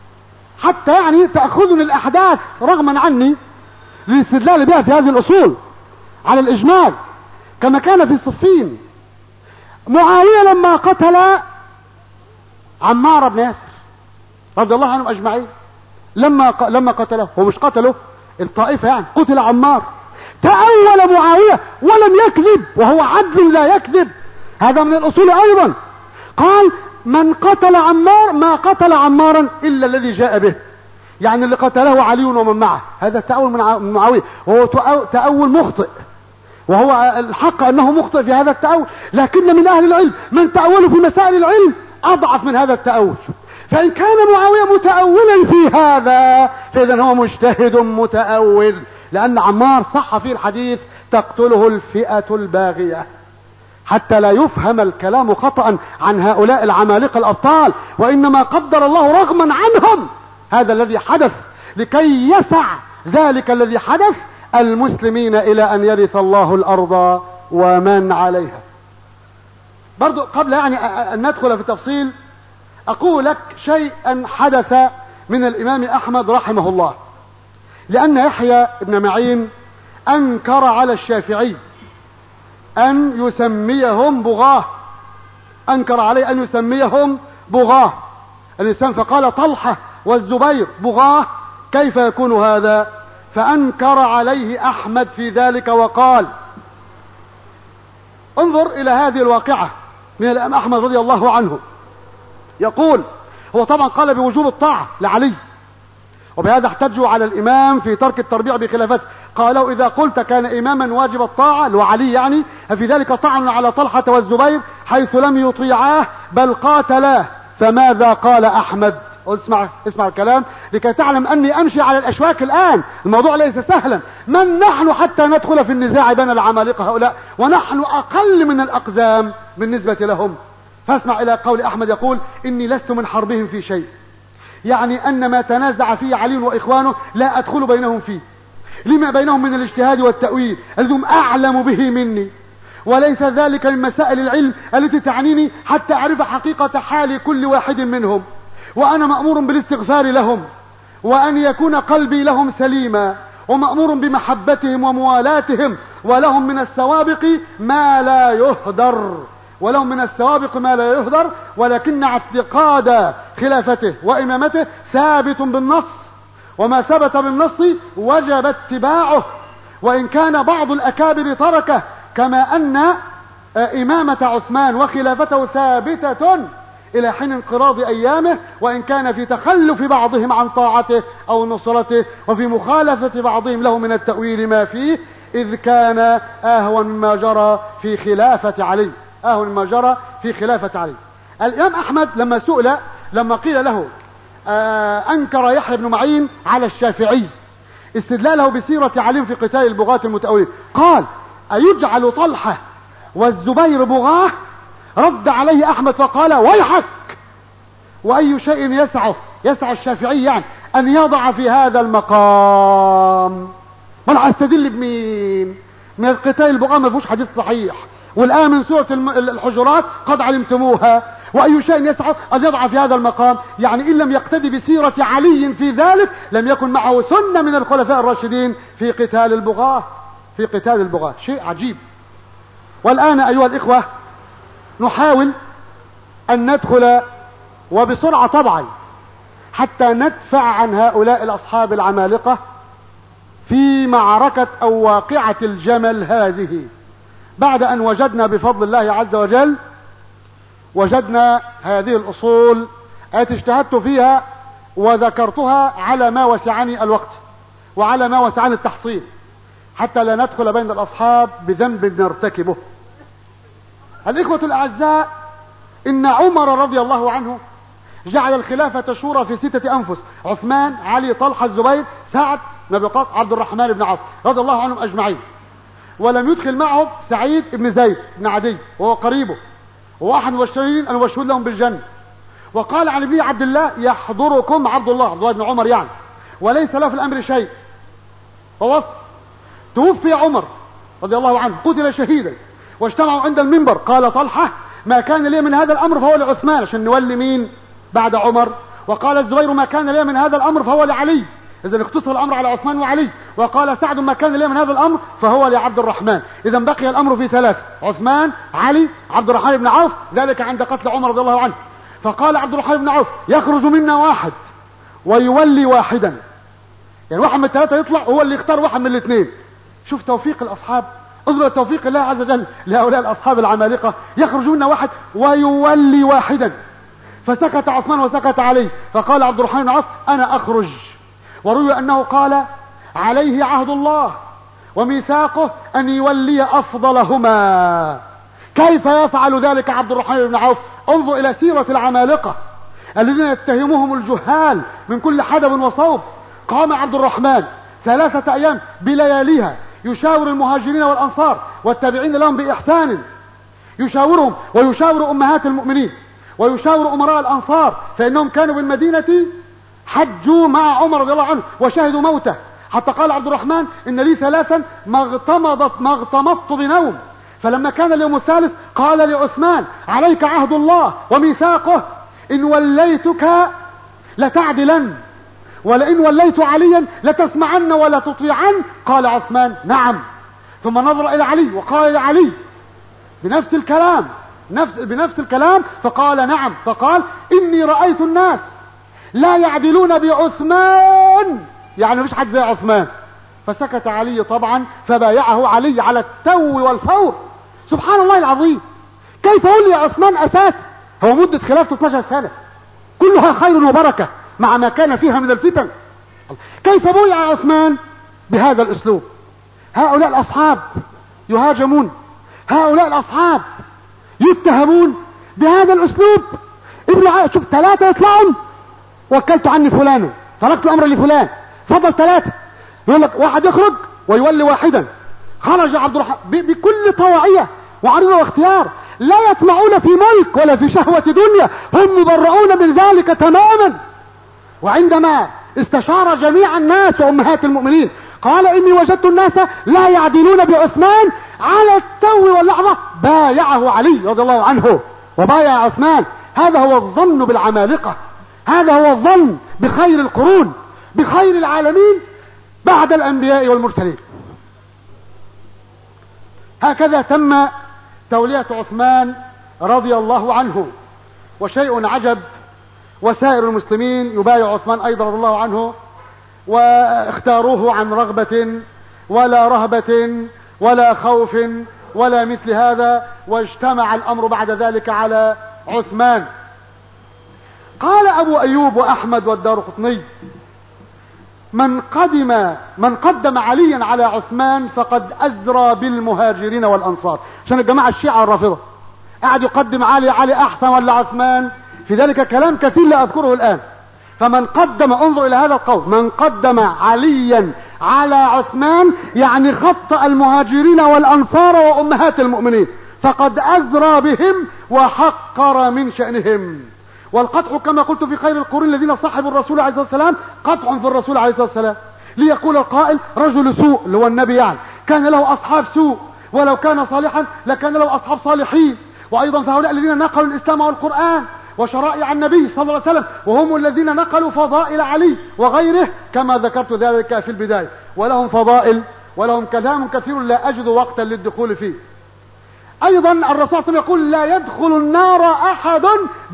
حتى يعني تأخذني الأحداث رغما عني للاستدلال بها في هذه الأصول على الإجمال، كما كان في صفين. معاوية لما قتل عمار بن ياسر رضي الله عنهم أجمعين، لما قتله، هو مش قتله الطائفة يعني، قتل عمار، تأول معاوية ولم يكذب، وهو عدل لا يكذب، هذا من الأصول أيضا. قال: من قتل عمار ما قتل عمارا إلا الذي جاء به، يعني اللي قتله علي ومن معه. هذا التأول من معاوية، وهو تأول مخطئ، وهو الحق أنه مخطئ في هذا التأول، لكن من أهل العلم من تأولوا في مسائل العلم أضعف من هذا التأول. فإن كان معاوية متأولا في هذا فإذا هو مجتهد متأول، لأن عمار صح في الحديث: تقتله الفئة الباغية، حتى لا يفهم الكلام خطأ عن هؤلاء العمالقة الأبطال، وإنما قدر الله رغما عنهم هذا الذي حدث لكي يسع ذلك الذي حدث المسلمين إلى أن يرث الله الأرض ومن عليها. برضو قبل يعني أن ندخل في تفصيل أقول لك شيئا حدث من الإمام أحمد رحمه الله، لأن يحيى بن معين أنكر على الشافعي أن يسميهم بغاة، أنكر عليه أن يسميهم بغاة الإنسان، فقال: طلحة والزبير بغاة، كيف يكون هذا؟ فأنكر عليه أحمد في ذلك وقال: انظر إلى هذه الواقعة من الإمام أحمد رضي الله عنه. يقول هو طبعا قال بوجوب الطاعة لعلي، وبهذا احتجوا على الإمام في ترك التربيع بخلافته. قالوا إذا قلت كان إماما واجب الطاعة لعلي يعني ففي ذلك طعن على طلحة والزبير حيث لم يطيعاه بل قاتلاه، فماذا قال أحمد؟ اسمع الكلام لكي تعلم أني أمشي على الأشواك الآن. الموضوع ليس سهلا. من نحن حتى ندخل في النزاع بين العمالقة هؤلاء ونحن أقل من الأقزام بالنسبة لهم؟ فاسمع إلى قول أحمد يقول إني لست من حربهم في شيء، يعني أن ما تنازع فيه علي وإخوانه لا أدخل بينهم فيه، لما بينهم من الاجتهاد والتأويل الذي هم أعلم به مني، وليس ذلك من مسائل العلم التي تعنيني حتى أعرف حقيقة حال كل واحد منهم، وأنا مأمور بالاستغفار لهم وأن يكون قلبي لهم سليما، ومأمور بمحبتهم وموالاتهم، ولهم من السوابق ما لا يهدر، ولكن اعتقاد خلافته وإمامته ثابت بالنص، وما ثبت بالنص وجب اتباعه، وإن كان بعض الأكابر تركه، كما أن إمامة عثمان وخلافته ثابتة إلى حين انقراض أيامه، وإن كان في تخلف بعضهم عن طاعته أو نصرته، وفي مخالفة بعضهم له من التأويل ما فيه، إذ كان أهون مما جرى في خلافة علي. الإمام أحمد لما سئل، لما قيل له أنكر يحيى بن معين على الشافعي استدلاله بسيرة علي في قتال البغاة المتأولين، قال أيجعل طلحة والزبير بغاة؟ رد عليه أحمد فقال ويحك، وأي شيء يسع الشافعي يعني أن يضع في هذا المقام؟ ما استدل بمين؟ من القتال البغاة ما فيهوش حديث صحيح، والآن من سورة الحجرات قد علمتموها، وأي شيء يسع أن يضع في هذا المقام؟ يعني إن لم يقتدي بسيرة علي في ذلك لم يكن معه سنة من الخلفاء الراشدين في قتال البغاة. شيء عجيب. والآن أيها الإخوة نحاول أن ندخل وبسرعة طبعا حتى ندفع عن هؤلاء الأصحاب العمالقة في معركة أو واقعة الجمل هذه، بعد أن وجدنا بفضل الله عز وجل وجدنا هذه الأصول التي اجتهدت فيها وذكرتها على ما وسعني الوقت وعلى ما وسعني التحصيل، حتى لا ندخل بين الأصحاب بذنب نرتكبه. الإخوة الأعزاء، إن عمر رضي الله عنه جعل الخلافة شورى في 6 أنفس: عثمان، علي، طلحة، الزبير، سعد بن أبي وقاص، عبد الرحمن بن عوف رضي الله عنهم أجمعين، ولم يدخل معهم سعيد بن زيد بن عدي وهو قريبه وواحد المبشرين المشهود لهم بالجنة. وقال عن ابن عبد الله يحضركم عبد الله بن عمر يعني، وليس له في الأمر شيء. فوصف توفي عمر رضي الله عنه، قتل شهيدا، واجتمعوا عند المنبر. قال طلحة ما كان لي من هذا الأمر فهو لعثمان عشان نولي مين بعد عمر، وقال الزبير ما كان لي من هذا الأمر فهو لعلي، إذا اقتصر الأمر على عثمان وعلي، وقال سعد ما كان لي من هذا الأمر فهو لعبد الرحمن. إذا بقي الأمر في 3: عثمان، علي، عبد الرحمن بن عوف، ذلك عند قتل عمر رضي الله عنه. فقال عبد الرحمن بن عوف يخرج منا واحد ويولي واحدا، يعني واحد من 3 يطلع هو اللي يختار واحد من الاثنين. شوف توفيق الأصحاب، انظر توفيق الله عز وجل لهؤلاء الأصحاب العمالقة. يخرج منا واحد ويولي واحدا، فسكت عثمان وسكت علي، فقال عبد الرحمن بن عوف أنا أخرج. وروي أنه قال عليه عهد الله وميثاقه أن يولي أفضلهما. كيف يفعل ذلك عبد الرحمن بن عوف؟ انظر إلى سيرة العمالقة الذين يتهمهم الجهال من كل حدب وصوب. قام عبد الرحمن 3 أيام بلياليها يشاور المهاجرين والأنصار والتابعين لهم بإحسان، يشاورهم ويشاور أمهات المؤمنين ويشاور أمراء الأنصار، فإنهم كانوا بالمدينة حجوا مع عمر رضي الله عنه وشهدوا موته، حتى قال عبد الرحمن إن لي 3 ما اغتمضت بنوم. فلما كان اليوم الثالث قال لعثمان عليك عهد الله وميثاقه إن وليتك لتعدلن، ولئن وليت عليا لتسمعن ولا تطيعن. قال عثمان نعم، ثم نظر إلى علي وقال لعلي بنفس الكلام فقال نعم، فقال إني رأيت الناس لا يعدلون بعثمان، يعني مش حد زي عثمان. فسكت علي طبعا، فبايعه علي على التو والفور، سبحان الله العظيم، كيف ولي عثمان أساسا؟ هو مدة خلافته 12 سنة كلها خير وبركة مع ما كان فيها من الفتن. كيف بويع عثمان بهذا الأسلوب؟ هؤلاء الأصحاب يهاجمون، هؤلاء الأصحاب يتهمون بهذا الأسلوب. شوف 3 يطلعون، وكلت عني فلانا، تركت الأمر لفلان، فضل 3. يقول لك واحد يخرج ويولي واحدا. خرج عبد الرحمن بكل طواعية وعرض واختيار، لا يطمعون في ملك ولا في شهوة دنيا، هم مبرؤون من ذلك تماما. وعندما استشار جميع الناس وأمهات المؤمنين قال إني وجدت الناس لا يعدلون بعثمان على التو واللحظة، بايعه علي رضي الله عنه وبايع عثمان. هذا هو الظن بالعمالقة، هذا هو الظن بخير القرون، بخير العالمين بعد الأنبياء والمرسلين. هكذا تم تولية عثمان رضي الله عنه. وشيء عجب، وسائر المسلمين يبايع عثمان أيضا رضي الله عنه، واختاروه عن رغبة ولا رهبة ولا خوف ولا مثل هذا، واجتمع الأمر بعد ذلك على عثمان. قال أبو أيوب وأحمد والدارقطني: من قدم عليا على عثمان فقد أزرى بالمهاجرين والأنصار. عشان الجماعة الشيعة الرافضة قاعد يقدم علي أحسن ولا عثمان، في ذلك كلام كثير لا أذكره الآن. فمن قدم، انظر إلى هذا القول، من قدم عليا على عثمان يعني خط المهاجرين والأنصار وأمهات المؤمنين، فقد أزرى بهم وحقر من شأنهم. والقطع كما قلت في خير القرون الذين صحبوا الرسول عليه الصلاة والسلام قطع في الرسول عليه الصلاة والسلام. ليقول القائل: رجل سوء، اللي هو النبي يعني، كان له أصحاب سوء، ولو كان صالحا لكان له أصحاب صالحين. وأيضا فهؤلاء الذين نقلوا الإسلام والقرآن وشرائع النبي صلى الله عليه وسلم، وهم الذين نقلوا فضائل علي وغيره كما ذكرت ذلك في البداية، ولهم فضائل ولهم كلام كثير لا أجد وقتا للدخول فيه. أيضا الرسول صلى الله عليه وسلم يقول: لا يدخل النار أحد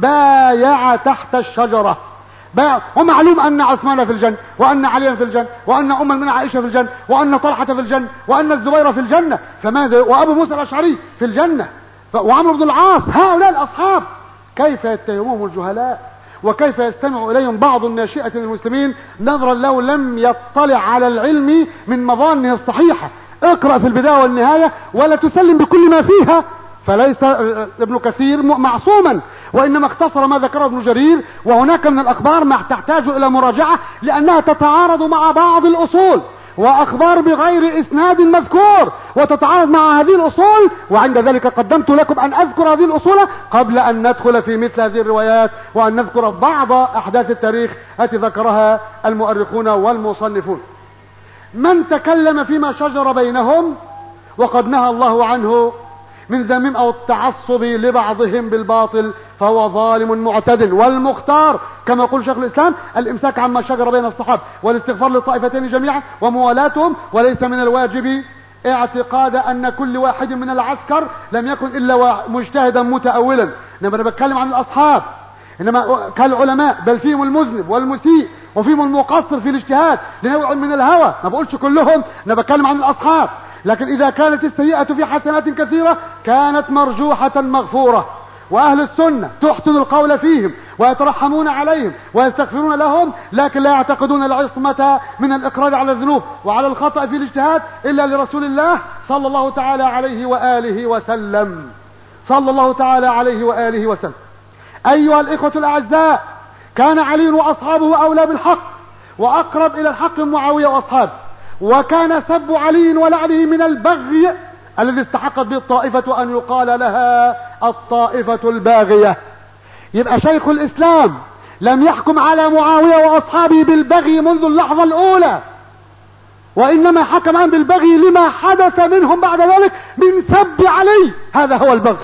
بايع تحت الشجرة. ومعلوم أن عثمان في الجنة، وأن عليا في الجنة، وأن أم المؤمنين عائشة في الجنة، وأن طلحة في الجنة، وأن الزبير في الجنة، فماذا وأبو موسى الأشعري في الجنة، وعمرو بن العاص. هؤلاء الأصحاب كيف يتهمهم الجهلاء، وكيف يستمع إليهم بعض الناشئة من المسلمين نظرا لو لم يطلع على العلم من مظانه الصحيحة. اقرأ في البداية والنهاية ولا تسلم بكل ما فيها. فليس ابن كثير معصوما، وإنما اختصر ما ذكره ابن جرير، وهناك من الأخبار ما تحتاج إلى مراجعة لأنها تتعارض مع بعض الأصول، وأخبار بغير إسناد مذكور وتتعارض مع هذه الأصول. وعند ذلك قدمت لكم أن أذكر هذه الأصول قبل أن ندخل في مثل هذه الروايات، وأن نذكر بعض أحداث التاريخ التي ذكرها المؤرخون والمصنفون. من تكلم فيما شجر بينهم وقد نهى الله عنه من ذم أو التعصب لبعضهم بالباطل فهو ظالم معتدل. والمختار كما يقول شيخ الإسلام الإمساك عما شجر بين الصحابة والاستغفار للطائفتين جميعا وموالاتهم، وليس من الواجب اعتقاد أن كل واحد من العسكر لم يكن إلا مجتهدا متأولا. إنما أنا بتكلم عن الأصحاب، إنما كالعلماء بل فيهم المذنب والمسيء وفيهم المقصر في الاجتهاد لنوع من الهوى. ما بقولش كلهم، أنا بتكلم عن الأصحاب. لكن إذا كانت السيئة في حسنات كثيرة كانت مرجوحة مغفورة. وأهل السنة تحسن القول فيهم ويترحمون عليهم ويستغفرون لهم، لكن لا يعتقدون العصمة من الإقرار على الذنوب وعلى الخطأ في الاجتهاد إلا لرسول الله صلى الله تعالى عليه وآله وسلم. صلى الله تعالى عليه وآله وسلم. أيها الإخوة الأعزاء، كان علي وأصحابه أولى بالحق وأقرب إلى الحق من معاوية وأصحابه، وكان سب علي ولعنه من البغي الذي استحقت به الطائفة أن يقال لها الطائفة الباغية. يبقى شيخ الإسلام لم يحكم على معاوية وأصحابه بالبغي منذ اللحظة الأولى، وإنما حكم عن بالبغي لما حدث منهم بعد ذلك من سب علي. هذا هو البغي.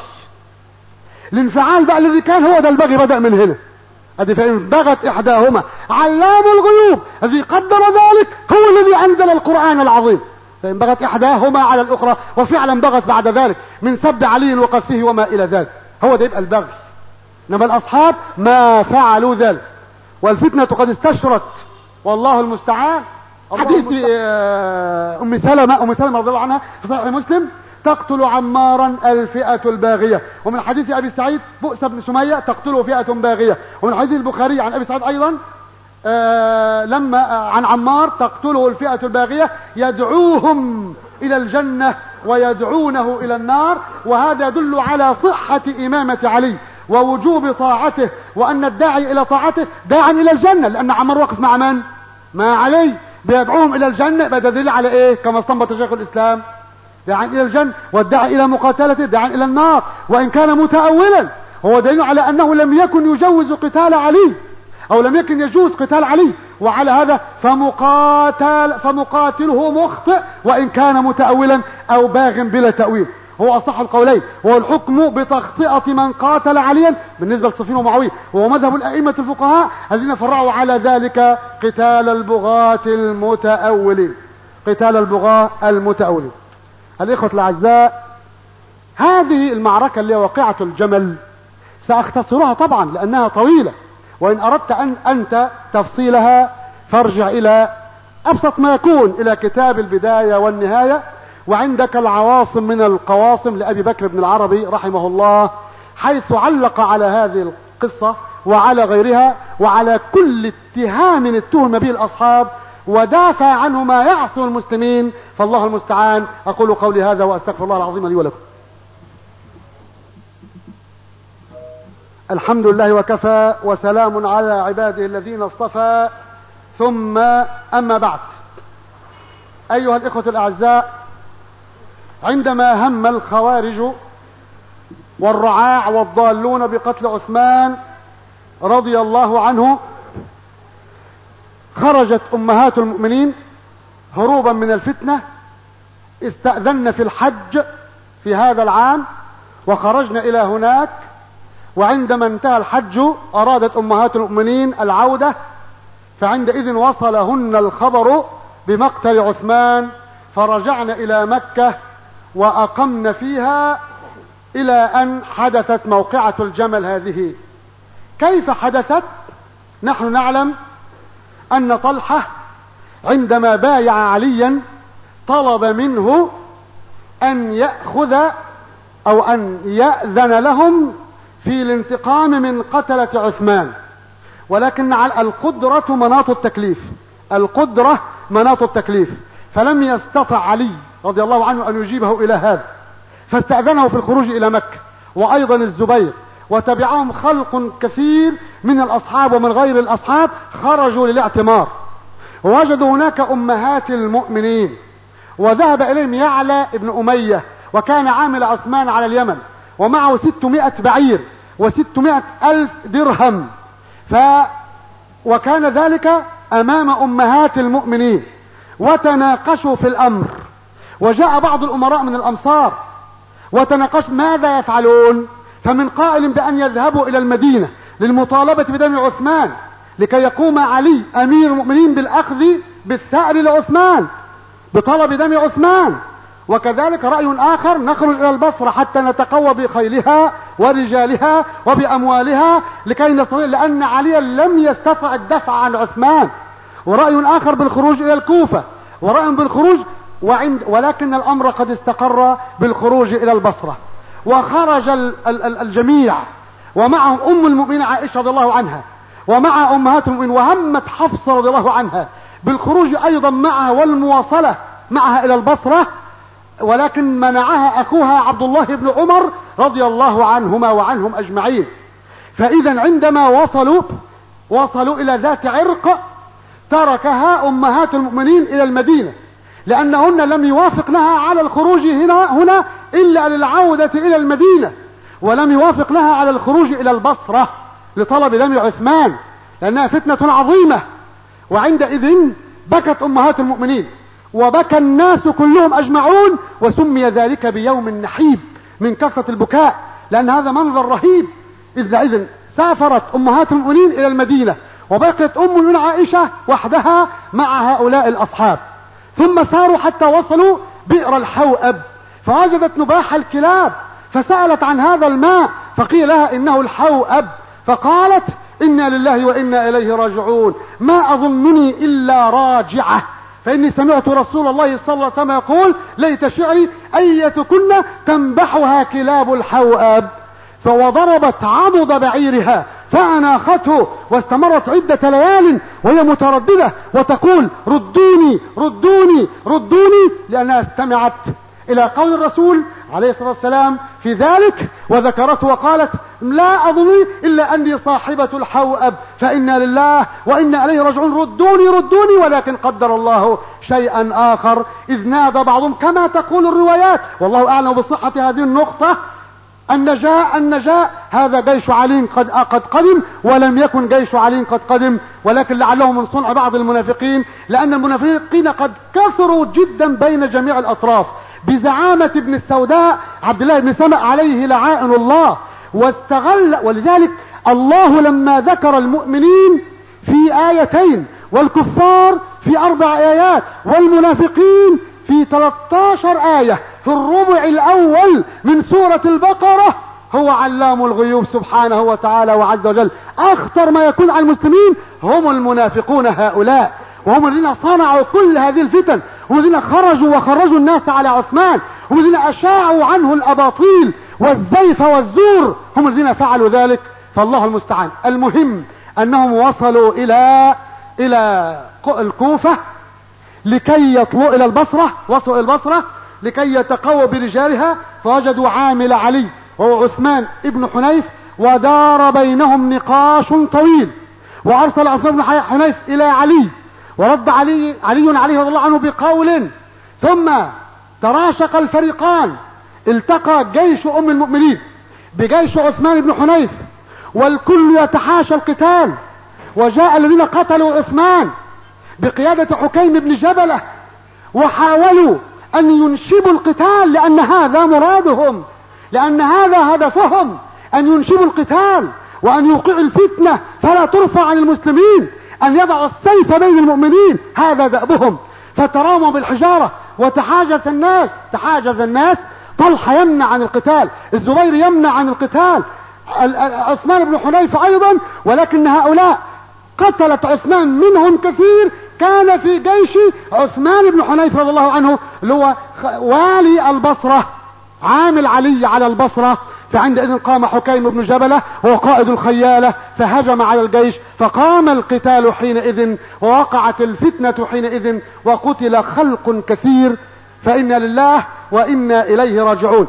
الانفعال بقى الذي كان هو ده البغي، بدأ من هنا. هذه فإن بغت إحداهما علام الغيوب الذي قدر ذلك هو الذي أنزل القرآن العظيم. فإن بغت إحداهما على الأخرى، وفعلا بغت بعد ذلك من سب علي وقذفه وما إلى ذلك، هو ده يبقى البغي. إنما الأصحاب ما فعلوا ذلك، والفتنة قد استشرت والله المستعان. حديث أم سلمة رضي الله عنها في صحيح مسلم تقتل عمارا الفئة الباغية. ومن حديث أبي سعيد بؤس بن سمية تقتله فئة باغية. ومن حديث البخاري عن أبي سعيد أيضا لما عن عمار تقتله الفئة الباغية يدعوهم إلى الجنة ويدعونه إلى النار. وهذا يدل على صحة إمامة علي ووجوب طاعته، وأن الداعي إلى طاعته داعا إلى الجنة، لأن عمار وقف مع من؟ مع علي، بيدعوهم إلى الجنة. يبقى دليل على إيه؟ كما استنبط شيخ الإسلام، داعا إلى الجنة، والداعي إلى مقاتلته داعا إلى النار. وإن كان متأولا هو دليل على أنه لم يكن يجوز قتال علي، أو لم يكن يجوز قتال علي، وعلى هذا فمقاتله مخطئ وإن كان متأولا أو باغ بلا تأويل. هو أصح القولين، وهو الحكم بتخطئة من قاتل عليا بالنسبة لصفين ومعاوية، وهو مذهب الأئمة الفقهاء الذين فرعوا على ذلك قتال البغاة المتأولين. قتال البغاة المتأولين. الإخوة الأعزاء، هذه المعركة اللي واقعة الجمل سأختصرها طبعا لأنها طويلة، وإن أردت أنت تفصيلها فارجع إلى أبسط ما يكون إلى كتاب البداية والنهاية، وعندك العواصم من القواصم لأبي بكر بن العربي رحمه الله، حيث علق على هذه القصة وعلى غيرها وعلى كل اتهام اتهم به الأصحاب، ودافع عنه ما يعصم المسلمين. فالله المستعان. أقول قولي هذا وأستغفر الله العظيم لي ولكم. الحمد لله وكفى، وسلام على عباده الذين اصطفى، ثم أما بعد. أيها الإخوة الأعزاء، عندما هم الخوارج والرعاع والضالون بقتل عثمان رضي الله عنه، خرجت أمهات المؤمنين هروبا من الفتنة، استأذن في الحج في هذا العام وخرجنا إلى هناك. وعندما انتهى الحج أرادت أمهات المؤمنين العودة، فعندئذ وصلهن الخبر بمقتل عثمان، فرجعنا إلى مكة وأقمنا فيها إلى أن حدثت موقعة الجمل هذه. كيف حدثت؟ نحن نعلم أن طلحة عندما بايع عليا طلب منه أن يأخذ أو أن يأذن لهم في الانتقام من قتلة عثمان، ولكن القدرة مناط التكليف، القدرة مناط التكليف، فلم يستطع علي رضي الله عنه أن يجيبه إلى هذا، فاستأذنه في الخروج إلى مكة، وأيضا الزبير، وتبعهم خلق كثير من الأصحاب ومن غير الأصحاب خرجوا للاعتمار، ووجدوا هناك أمهات المؤمنين، وذهب إليهم يعلى ابن أمية، وكان عامل عثمان على اليمن، ومعه 600 بعير و600,000 درهم، وكان ذلك أمام أمهات المؤمنين، وتناقشوا في الأمر، وجاء بعض الأمراء من الأمصار وتناقش ماذا يفعلون، فمن قائل بأن يذهبوا إلى المدينة للمطالبة بدم عثمان لكي يقوم علي أمير المؤمنين بالأخذ بالثأر لعثمان بطلب دم عثمان، وكذلك رأي آخر نخرج إلى البصرة حتى نتقوى بخيلها ورجالها وبأموالها لكي نستطيع، لأن عليا لم يستطع الدفع عن عثمان، ورأي آخر بالخروج إلى الكوفة، ورأي بالخروج ولكن الأمر قد استقر بالخروج إلى البصرة، وخرج الجميع، ومعهم أم المؤمنين عائشة رضي الله عنها، ومع أمهات المؤمنين، وهمت حفصة رضي الله عنها بالخروج أيضا معها والمواصلة معها إلى البصرة، ولكن منعها أخوها عبد الله بن عمر رضي الله عنهما وعنهم أجمعين. فإذا عندما وصلوا إلى ذات عرق تركها أمهات المؤمنين إلى المدينة، لأنهن لم يوافقنها على الخروج هنا إلا للعودة إلى المدينة، ولم يوافق لها على الخروج إلى البصرة لطلب دم عثمان، لأنها فتنة عظيمة. وعندئذ بكت أمهات المؤمنين وبكى الناس كلهم أجمعون، وسمي ذلك بيوم النحيب من كثرة البكاء، لأن هذا منظر رهيب. إذ سافرت أمهات المؤمنين إلى المدينة، وبقيت أم من عائشة وحدها مع هؤلاء الأصحاب، ثم ساروا حتى وصلوا بئر الحوأب، فوجدت نباح الكلاب، فسألت عن هذا الماء، فقيل لها إنه الحوأب، فقالت إنا لله وإنا إليه راجعون، ما أظنني إلا راجعة، فإني سمعت رسول الله صلى الله عليه وسلم يقول: ليت شعري أيتكن تنبحها كلاب الحوآب. فوضربت عضد بعيرها فأناخته، واستمرت عدة ليال وهي مترددة وتقول: ردوني ردوني ردوني، لأنها استمعت إلى قول الرسول عليه الصلاة والسلام في ذلك، وذكرته وقالت: لا أظن إلا أني صاحبة الحوأب، فإنا لله وإنا إليه راجعون، ردوني ردوني. ولكن قدر الله شيئا آخر، إذ نادى بعضهم كما تقول الروايات، والله أعلم بصحة هذه النقطة: النجاء هذا جيش علي قد قدم، ولم يكن جيش علي قد قدم، ولكن لعله من صنع بعض المنافقين، لأن المنافقين قد كثروا جدا بين جميع الأطراف بزعامة ابن السوداء عبد الله بن سبأ عليه لعائن الله، واستغل. ولذلك الله لما ذكر المؤمنين في آيتين والكفار في 4 آيات والمنافقين في 13 آية في الربع الأول من سورة البقرة، هو علام الغيوب سبحانه وتعالى وعز وجل. أخطر ما يكون على المسلمين هم المنافقون هؤلاء، وهم الذين صنعوا كل هذه الفتن، هم الذين خرجوا وخرجوا الناس على عثمان، هم الذين أشاعوا عنه الأباطيل والزيف والزور، هم الذين فعلوا ذلك، فالله المستعان. المهم أنهم وصلوا إلى الكوفة لكي يطلعوا إلى البصرة، وصلوا إلى البصرة لكي يتقووا برجالها، فوجدوا عامل علي وهو عثمان ابن حنيف، ودار بينهم نقاش طويل، وأرسل عثمان بن حنيف إلى علي، ورد علي عليه رضي الله عنه بقول، ثم تراشق الفريقان. التقى جيش أم المؤمنين بجيش عثمان بن حنيف، والكل يتحاشى القتال، وجاء الذين قتلوا عثمان بقيادة حكيم بن جبلة، وحاولوا أن ينشبوا القتال، لأن هذا مرادهم، لأن هذا هدفهم، أن ينشبوا القتال وأن يوقعوا الفتنة فلا ترفع عن المسلمين، أن يضعوا السيف بين المؤمنين، هذا دأبهم. فتراموا بالحجارة وتحاجز الناس. طلحة يمنع عن القتال، الزبير يمنع عن القتال، عثمان بن حنيف أيضا، ولكن هؤلاء قتلت عثمان منهم كثير. كان في جيش عثمان بن حنيف رضي الله عنه اللي هو والي البصرة، عامل علي على البصرة. فعندئذ قام حكيم بن جبلة وهو قائد الخيالة، فهجم على الجيش، فقام القتال حينئذ، ووقعت الفتنة حينئذ، وقتل خلق كثير. فإنا لله وإنا إليه راجعون.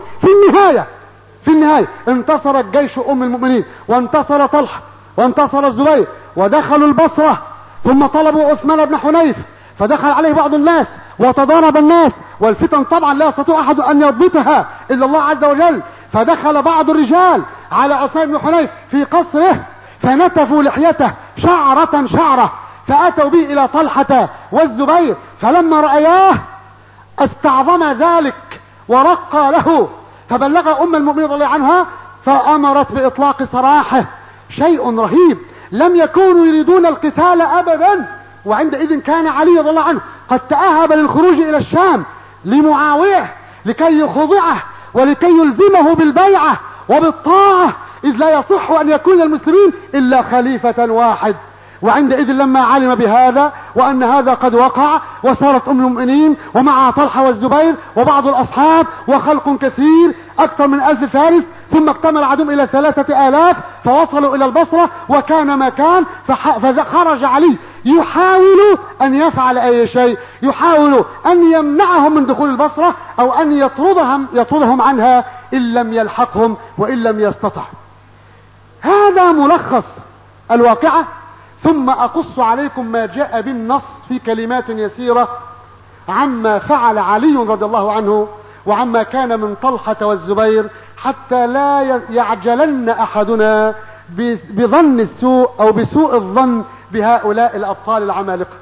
في النهاية انتصر الجيش أم المؤمنين، وانتصر طلحة، وانتصر الزبير، ودخلوا البصرة. ثم طلبوا عثمان بن حنيف، فدخل عليه بعض الناس وتضارب الناس، والفتن طبعا لا يستطيع أحد أن يضبطها إلا الله عز وجل. فدخل بعض الرجال على عثمان بن حنيف في قصره، فنتفوا لحيته شعرة، فأتوا به إلى طلحة والزبير، فلما رأياه استعظم ذلك ورقى له، فبلغ أم المؤمنين رضي الله عنها، فأمرت بإطلاق سراحه. شيء رهيب، لم يكونوا يريدون القتال أبدا. وعندئذ كان علي رضي الله عنه قد تأهب للخروج إلى الشام لمعاوية لكي يخضعه ولكي يلزمه بالبيعة وبالطاعة، إذ لا يصح أن يكون المسلمين إلا خليفة واحد. وعندئذ لما علم بهذا وأن هذا قد وقع، وصارت أم المؤمنين ومع طلحة والزبير وبعض الأصحاب وخلق كثير أكثر من 1000 فارس، ثم اكتمل عدوهم إلى 3000، فوصلوا إلى البصرة وكان ما كان. فخرج علي يحاول أن يفعل أي شيء، يحاول أن يمنعهم من دخول البصرة أو أن يطردهم عنها إن لم يلحقهم وإن لم يستطع. هذا ملخص الواقعة. ثم أقص عليكم ما جاء بالنص في كلمات يسيرة عما فعل علي رضي الله عنه وعما كان من طلحة والزبير، حتى لا يعجلن أحدنا بظن السوء أو بسوء الظن بهؤلاء الأبطال العمالقة.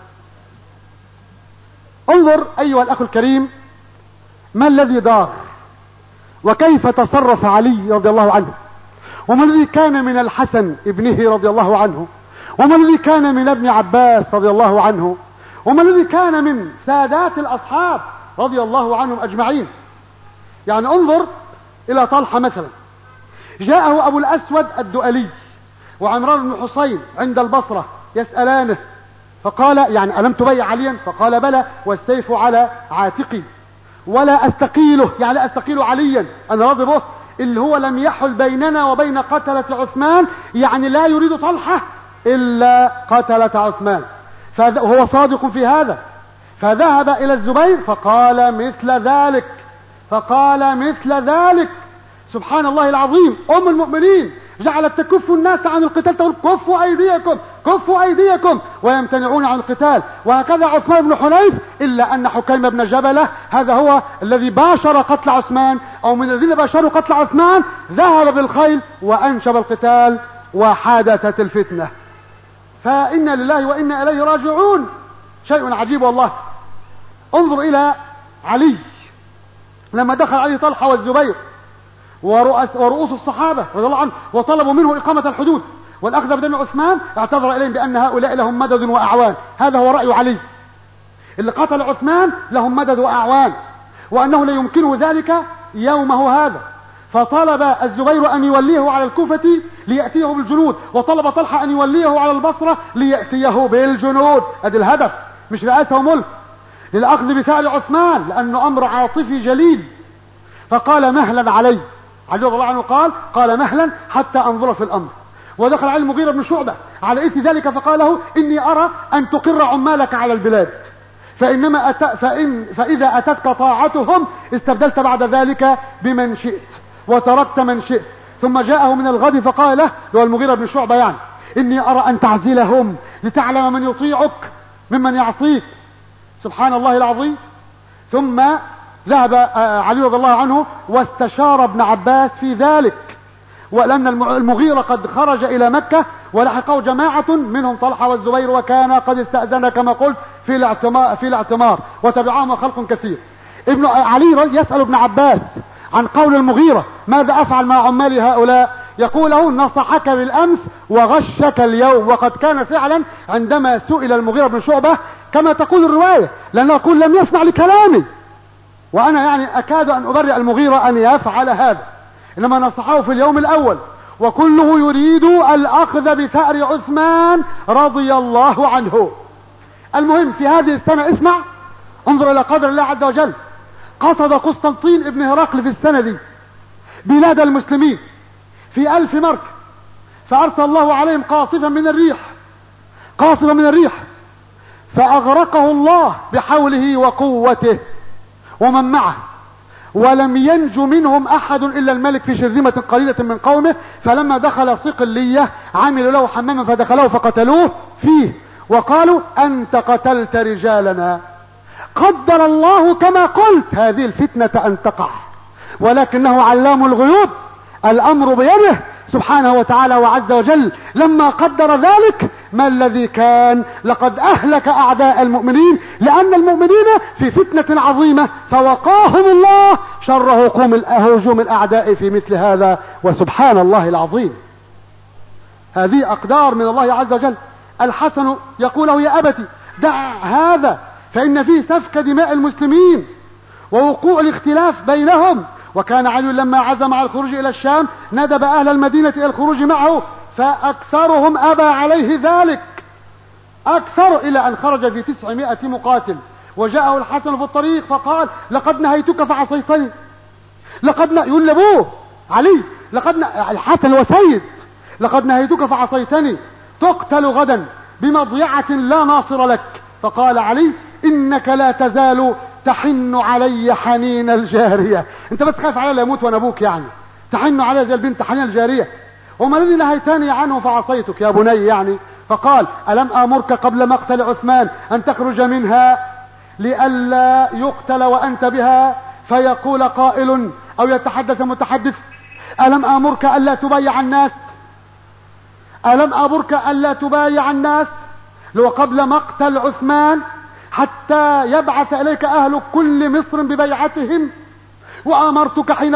انظر أيها الأخ الكريم ما الذي دار، وكيف تصرف علي رضي الله عنه، وما الذي كان من الحسن ابنه رضي الله عنه، وما الذي كان من ابن عباس رضي الله عنه، وما الذي كان من سادات الأصحاب رضي الله عنهم أجمعين. يعني انظر إلى طلحة مثلا، جاءه أبو الأسود الدؤلي وعمران بن حصين عند البصرة يسألانه فقال يعني ألم تبيع عليا؟ فقال بلى والسيف على عاتقي ولا أستقيله، يعني لا أستقيل عليا، أنا راضي به، اللي هو لم يحل بيننا وبين قتلة عثمان، يعني لا يريد طلحة إلا قتلة عثمان، وهو صادق في هذا. فذهب إلى الزبير فقال مثل ذلك. سبحان الله العظيم، أم المؤمنين جعلت تكف الناس عن القتال، تقول كفوا أيديكم ويمتنعون عن القتال. وهكذا عثمان بن حنيف، إلا أن حكيم بن جبلة هذا هو الذي باشر قتل عثمان، أو من الذين باشروا قتل عثمان، ذهب بالخيل وأنشب القتال وحادثت الفتنة. فإنا لله وإنا إليه راجعون. شيء عجيب والله. انظر إلى علي لما دخل عليه طلحة والزبير ورؤوس الصحابة رضي الله عنهم وطلبوا منه إقامة الحدود والأخذ بدم عثمان، اعتذر إليهم بأن هؤلاء لهم مدد وأعوان. هذا هو رأي علي، اللي قتل عثمان لهم مدد وأعوان، وأنه لا يمكنه ذلك يومه هذا. فطلب الزبير أن يوليه على الكوفة ليأتيه بالجنود، وطلب طلحة أن يوليه على البصرة ليأتيه بالجنود. هذا الهدف، مش رئاسة وملك، للأخذ بثأر عثمان، لأنه أمر عاطفي جليل. فقال مهلا علي رضي الله عنه، قال مهلا حتى أنظر في الأمر. ودخل علي المغيرة بن شعبة على إثر ذلك فقال له إني أرى أن تقر عمالك على البلاد، فإذا أتتك طاعتهم استبدلت بعد ذلك بمن شئت وتركت من شئت. ثم جاءه من الغد فقال له المغيرة بن شعبة يعني إني أرى أن تعزلهم لتعلم من يطيعك ممن يعصيك. سبحان الله العظيم. ثم ذهب علي رضي الله عنه واستشار ابن عباس في ذلك، ولأن المغيرة قد خرج إلى مكة ولحقه جماعة منهم طلحة والزبير، وكان قد استأذن كما قلت في الاعتمار وتبعهم خلق كثير. ابن علي يسأل ابن عباس عن قول المغيرة ماذا أفعل مع عمال هؤلاء؟ يقول له نصحك بالأمس وغشك اليوم. وقد كان فعلا عندما سئل المغيرة بن شعبة كما تقول الرواية، لأنه يقول لم يسمع لكلامي، وأنا يعني أكاد أن أبرئ المغيرة أن يفعل هذا، إنما نصحه في اليوم الأول، وكله يريد الأخذ بثأر عثمان رضي الله عنه. المهم في هذه السنة، اسمع، انظر إلى قدر الله عز وجل. قصد قسطنطين ابن هرقل في السنة دي بلاد المسلمين في 1000 مركب، فأرسل الله عليهم قاصفا من الريح فأغرقه الله بحوله وقوته ومن معه، ولم ينج منهم أحد إلا الملك في شرذمة قليلة من قومه. فلما دخل صقلية عملوا له حماما فدخلوه فقتلوه فيه، وقالوا أنت قتلت رجالنا. قدر الله كما قلت هذه الفتنة أن تقع، ولكنه علام الغيوب، الأمر بيده سبحانه وتعالى وعز وجل. لما قدر ذلك ما الذي كان؟ لقد أهلك أعداء المؤمنين، لأن المؤمنين في فتنة عظيمة فوقاهم الله شر هجوم الأعداء في مثل هذا. وسبحان الله العظيم، هذه أقدار من الله عز وجل. الحسن يقول له يا أبتي دع هذا فإن فيه سفك دماء المسلمين ووقوع الاختلاف بينهم. وكان علي لما عزم على الخروج إلى الشام ندب أهل المدينة إلى الخروج معه، فأكثرهم أبى عليه ذلك، أكثر، إلى أن خرج في 900 مقاتل. وجاءه الحسن في الطريق فقال لقد نهيتك فعصيتني، يقول لأبوه علي الحسن وسيد، لقد نهيتك فعصيتني، تقتل غدا بمضيعة لا ناصر لك. فقال علي إنك لا تزال تحن علي حنين الجارية. انت بس خايف علي لا يموت وانا ابوك، يعني تحن علي زي البنت حنين الجارية. وما الذي نهيتني عنه فعصيتك يا بني يعني؟ فقال ألم آمرك قبل مقتل عثمان أن تخرج منها لئلا يقتل وأنت بها فيقول قائل أو يتحدث متحدث ألم آمرك ألا تبايع الناس لو قبل مقتل عثمان حتى يبعث إليك أهل كل مصر ببيعتهم؟ وأمرتك حين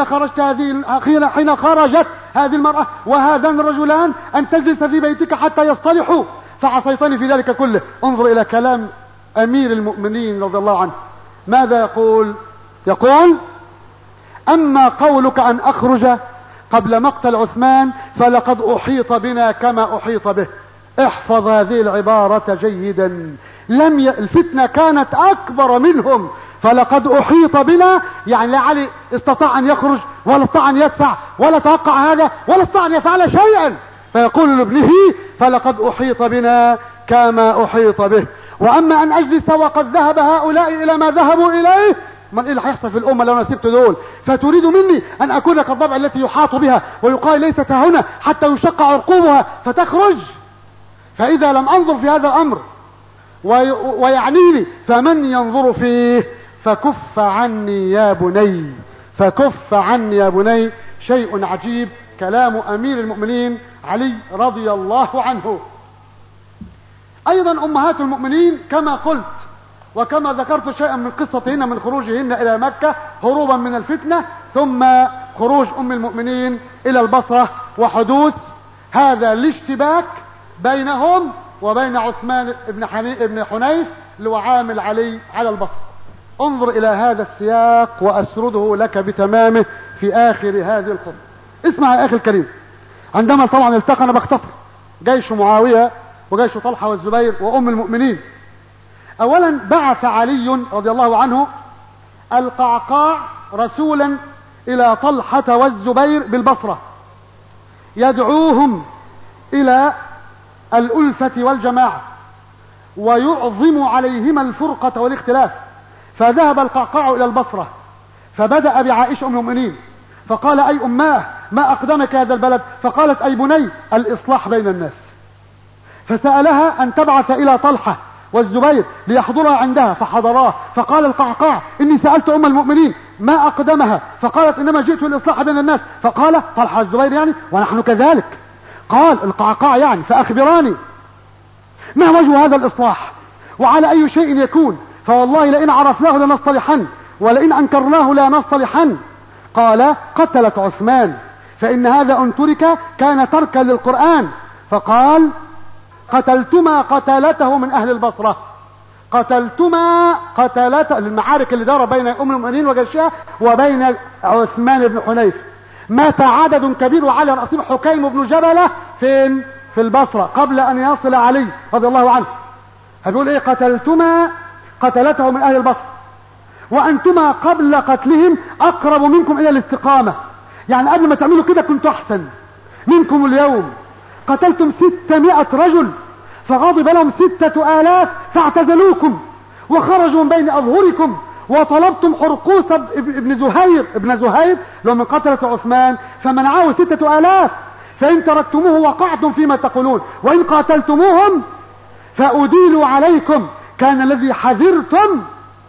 خرجت هذه المرأة وهذان الرجلان أن تجلس في بيتك حتى يصطلحوا، فعصيتني في ذلك كله. انظر إلى كلام أمير المؤمنين رضي الله عنه، ماذا يقول أما قولك أن أخرج قبل مقتل عثمان فلقد أحيط بنا كما أحيط به. احفظ هذه العبارة جيدا. الفتنة كانت أكبر منهم، فلقد أحيط بنا، يعني لا علي استطاع أن يخرج ولا استطاع أن يدفع ولا توقع هذا ولا استطاع أن يفعل شيئا، فيقول لابنه فلقد أحيط بنا كما أحيط به. وأما أن أجلس وقد ذهب هؤلاء إلى ما ذهبوا إليه، ما إيه اللي هيحصل في الأمة لو أنا سبت دول؟ فتريد مني أن أكون كالضبع التي يحاط بها ويقال ليست هنا حتى يشق عرقوبها فتخرج. فإذا لم أنظر في هذا الأمر ويعنيني فمن ينظر فيه؟ فكف عني يا بني، فكف عني يا بني. شيء عجيب كلام أمير المؤمنين علي رضي الله عنه. أيضا أمهات المؤمنين كما قلت وكما ذكرت شيئا من قصتهن من خروجهن إلى مكة هروبا من الفتنة، ثم خروج أم المؤمنين إلى البصرة وحدوث هذا الاشتباك بينهم وبين عثمان بن حنيف اللي هو عامل علي على البصرة. انظر إلى هذا السياق وأسرده لك بتمامه في آخر هذه الخطبة. اسمع يا أخي الكريم. عندما طبعا التقى، أنا بختصر، جيش معاوية وجيش طلحة والزبير وأم المؤمنين. أولا بعث علي رضي الله عنه القعقاع رسولا إلى طلحة والزبير بالبصرة يدعوهم إلى الألفة والجماعة ويعظم عليهما الفرقة والاختلاف. فذهب القعقاع إلى البصرة فبدأ بعائشة أم المؤمنين فقال: أي أماه ما أقدمك هذا البلد؟ فقالت: أي بني الإصلاح بين الناس. فسألها أن تبعث إلى طلحة والزبير ليحضرها عندها، فحضراه. فقال القعقاع: إني سألت أم المؤمنين ما أقدمها، فقالت: إنما جئت للإصلاح بين الناس. فقال طلحة والزبير: يعني ونحن كذلك. قال القعقاع: يعني فأخبراني ما وجه هذا الإصلاح وعلى أي شيء يكون؟ فوالله لئن عرفناه لنصطلحن ولئن أنكرناه لا نصطلحن. قال: قتلت عثمان، فإن هذا أن ترك كان تركا للقرآن. فقال: قتلتما قتلته من أهل البصرة، قتلتما قتلته، المعارك اللي دار بين أم المؤمنين وجيشها وبين عثمان بن حنيف. مات عدد كبير وعلى رأسهم حكيم بن جبلة فين؟ في البصرة قبل أن يصل علي رضي الله عنه. هنقول إيه؟ قتلتما قتلته من أهل البصرة وأنتما قبل قتلهم أقرب منكم إلى الاستقامة، يعني قبل ما تعملوا كده كنتوا أحسن منكم. اليوم قتلتم 600 رجل فغضب لهم 6000 فاعتزلوكم وخرجوا من بين أظهركم، وطلبتم حرقوس ابن زهير لو من قتلة عثمان فمنعه 6000. فإن تركتموه وقعتم فيما تقولون، وإن قاتلتموهم فأديلوا عليكم. كان الذي حذرتم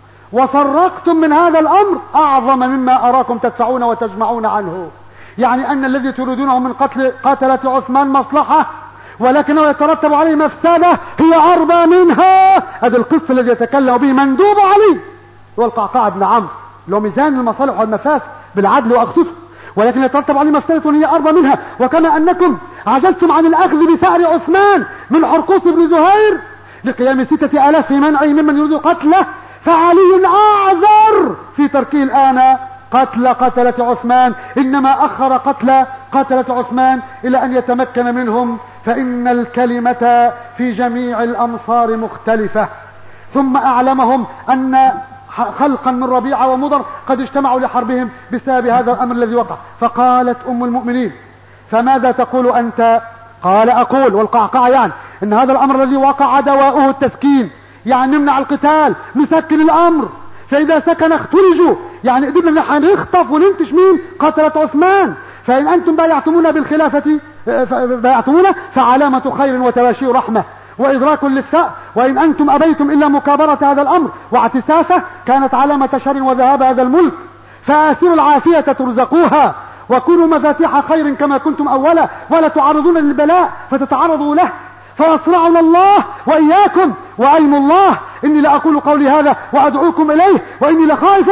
وفرقتم من هذا الأمر أعظم مما أراكم تدفعون وتجمعون عنه. يعني أن الذي تريدونه من قتلة عثمان مصلحة، ولكنه يترتب عليه مفسدة هي أربى منها. هذا القصة الذي يتكلم به مندوب علي هو القعقاع بن عمرو، له ميزان المصالح والمفاسد بالعدل وأقسطه، ولكن يترتب عليه مفسدة هي أربى منها. وكما أنكم عجلتم عن الأخذ بثأر عثمان من حرقوس بن زهير لقيام 6000 في منعه ممن يريد قتله، فعلي أعذر في تركه الآن قتلة عثمان، إنما أخر قتلة عثمان إلى أن يتمكن منهم، فإن الكلمة في جميع الأمصار مختلفة. ثم أعلمهم أن خلقا من ربيعة ومضر قد اجتمعوا لحربهم بسبب هذا الأمر الذي وقع. فقالت أم المؤمنين: فماذا تقول أنت؟ قال: أقول، والقعقاع يعني إن هذا الأمر الذي وقع دواؤه التسكين، يعني نمنع القتال، نسكن الأمر، فإذا سكن اختلجوا، يعني قدرنا نحن نخطف وننتش مين؟ قتلة عثمان. فإن أنتم بايعتمونا بالخلافة بايعتمونا فعلامة خير وتواشي رحمة وإدراك للساء، وإن أنتم أبيتم إلا مكابرة هذا الأمر واعتسافه كانت علامة شر وذهاب هذا الملك. فآثروا العافية ترزقوها وكونوا مفاتيح خير كما كنتم أولا، ولا تعرضون للبلاء فتتعرضوا له. فأصرعنا الله وإياكم وأيم الله. إني لأقول قولي هذا وأدعوكم إليه، وإني لخائف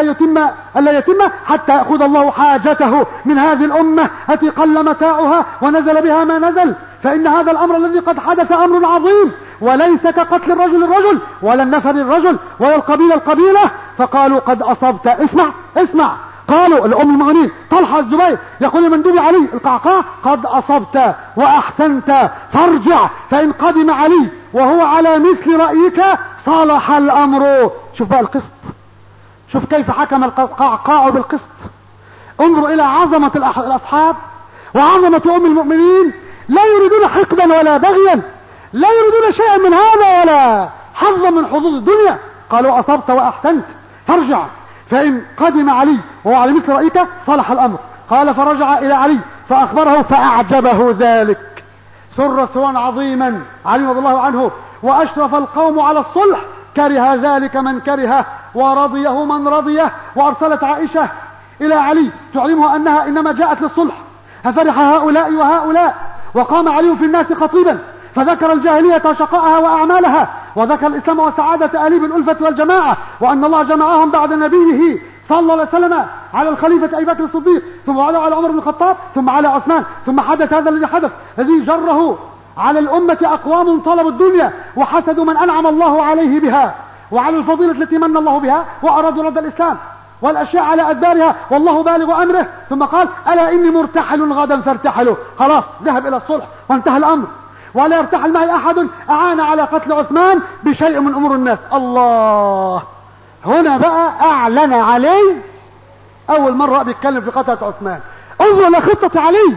ألا يتم حتى يأخذ الله حاجته من هذه الأمة التي قل متاعها ونزل بها ما نزل. فإن هذا الأمر الذي قد حدث أمر عظيم، وليس كقتل الرجل ولا النفر الرجل ولا القبيلة. فقالوا: قد أصبت. اسمع قالوا الأم المؤمنين طلحة الزبير يقول لمندوب علي القعقاع: قد أصبت وأحسنت فارجع، فإن قدم علي وهو على مثل رأيك صالح الأمر. شوف بقى القسط، شوف كيف حكم القعقاع بالقسط. انظروا إلى عظمة الأصحاب وعظمة أم المؤمنين، لا يريدون حقدا ولا بغيا، لا يريدون شيئا من هذا ولا حظا من حظوظ الدنيا. قالوا: أصبت وأحسنت فارجع، فإن قدم علي وهو على مثل رأيك صلح الأمر. قال: فرجع إلى علي فأخبره فأعجبه ذلك، سر سرا عظيما علي رضي الله عنه، وأشرف القوم على الصلح، كره ذلك من كرهه ورضيه من رضيه. وأرسلت عائشة إلى علي تعلمه أنها إنما جاءت للصلح، ففرح هؤلاء وهؤلاء. وقام علي في الناس خطيبا فذكر الجاهلية وشقائها وأعمالها، وذكر الإسلام وسعادة آلي بالألفة والجماعة، وأن الله جمعهم بعد نبيه صلى الله عليه وسلم على الخليفة أبي بكر الصديق، ثم على عمر بن الخطاب، ثم على عثمان، ثم حدث هذا الذي حدث، الذي جره على الأمة أقوام طلبوا الدنيا وحسدوا من أنعم الله عليه بها، وعلى الفضيلة التي من الله بها، وأرادوا رد الإسلام والأشياء على أدبارها، والله بالغ أمره. ثم قال: ألا إني مرتحل غدا فارتحلوا. خلاص ذهب إلى الصلح وانتهى الأمر، ولا يرتحل معي أحد أعان على قتل عثمان بشيء من أمور الناس. الله، هنا بقى أعلن علي أول مرة بيتكلم في قتلة عثمان. انظر لخطة علي،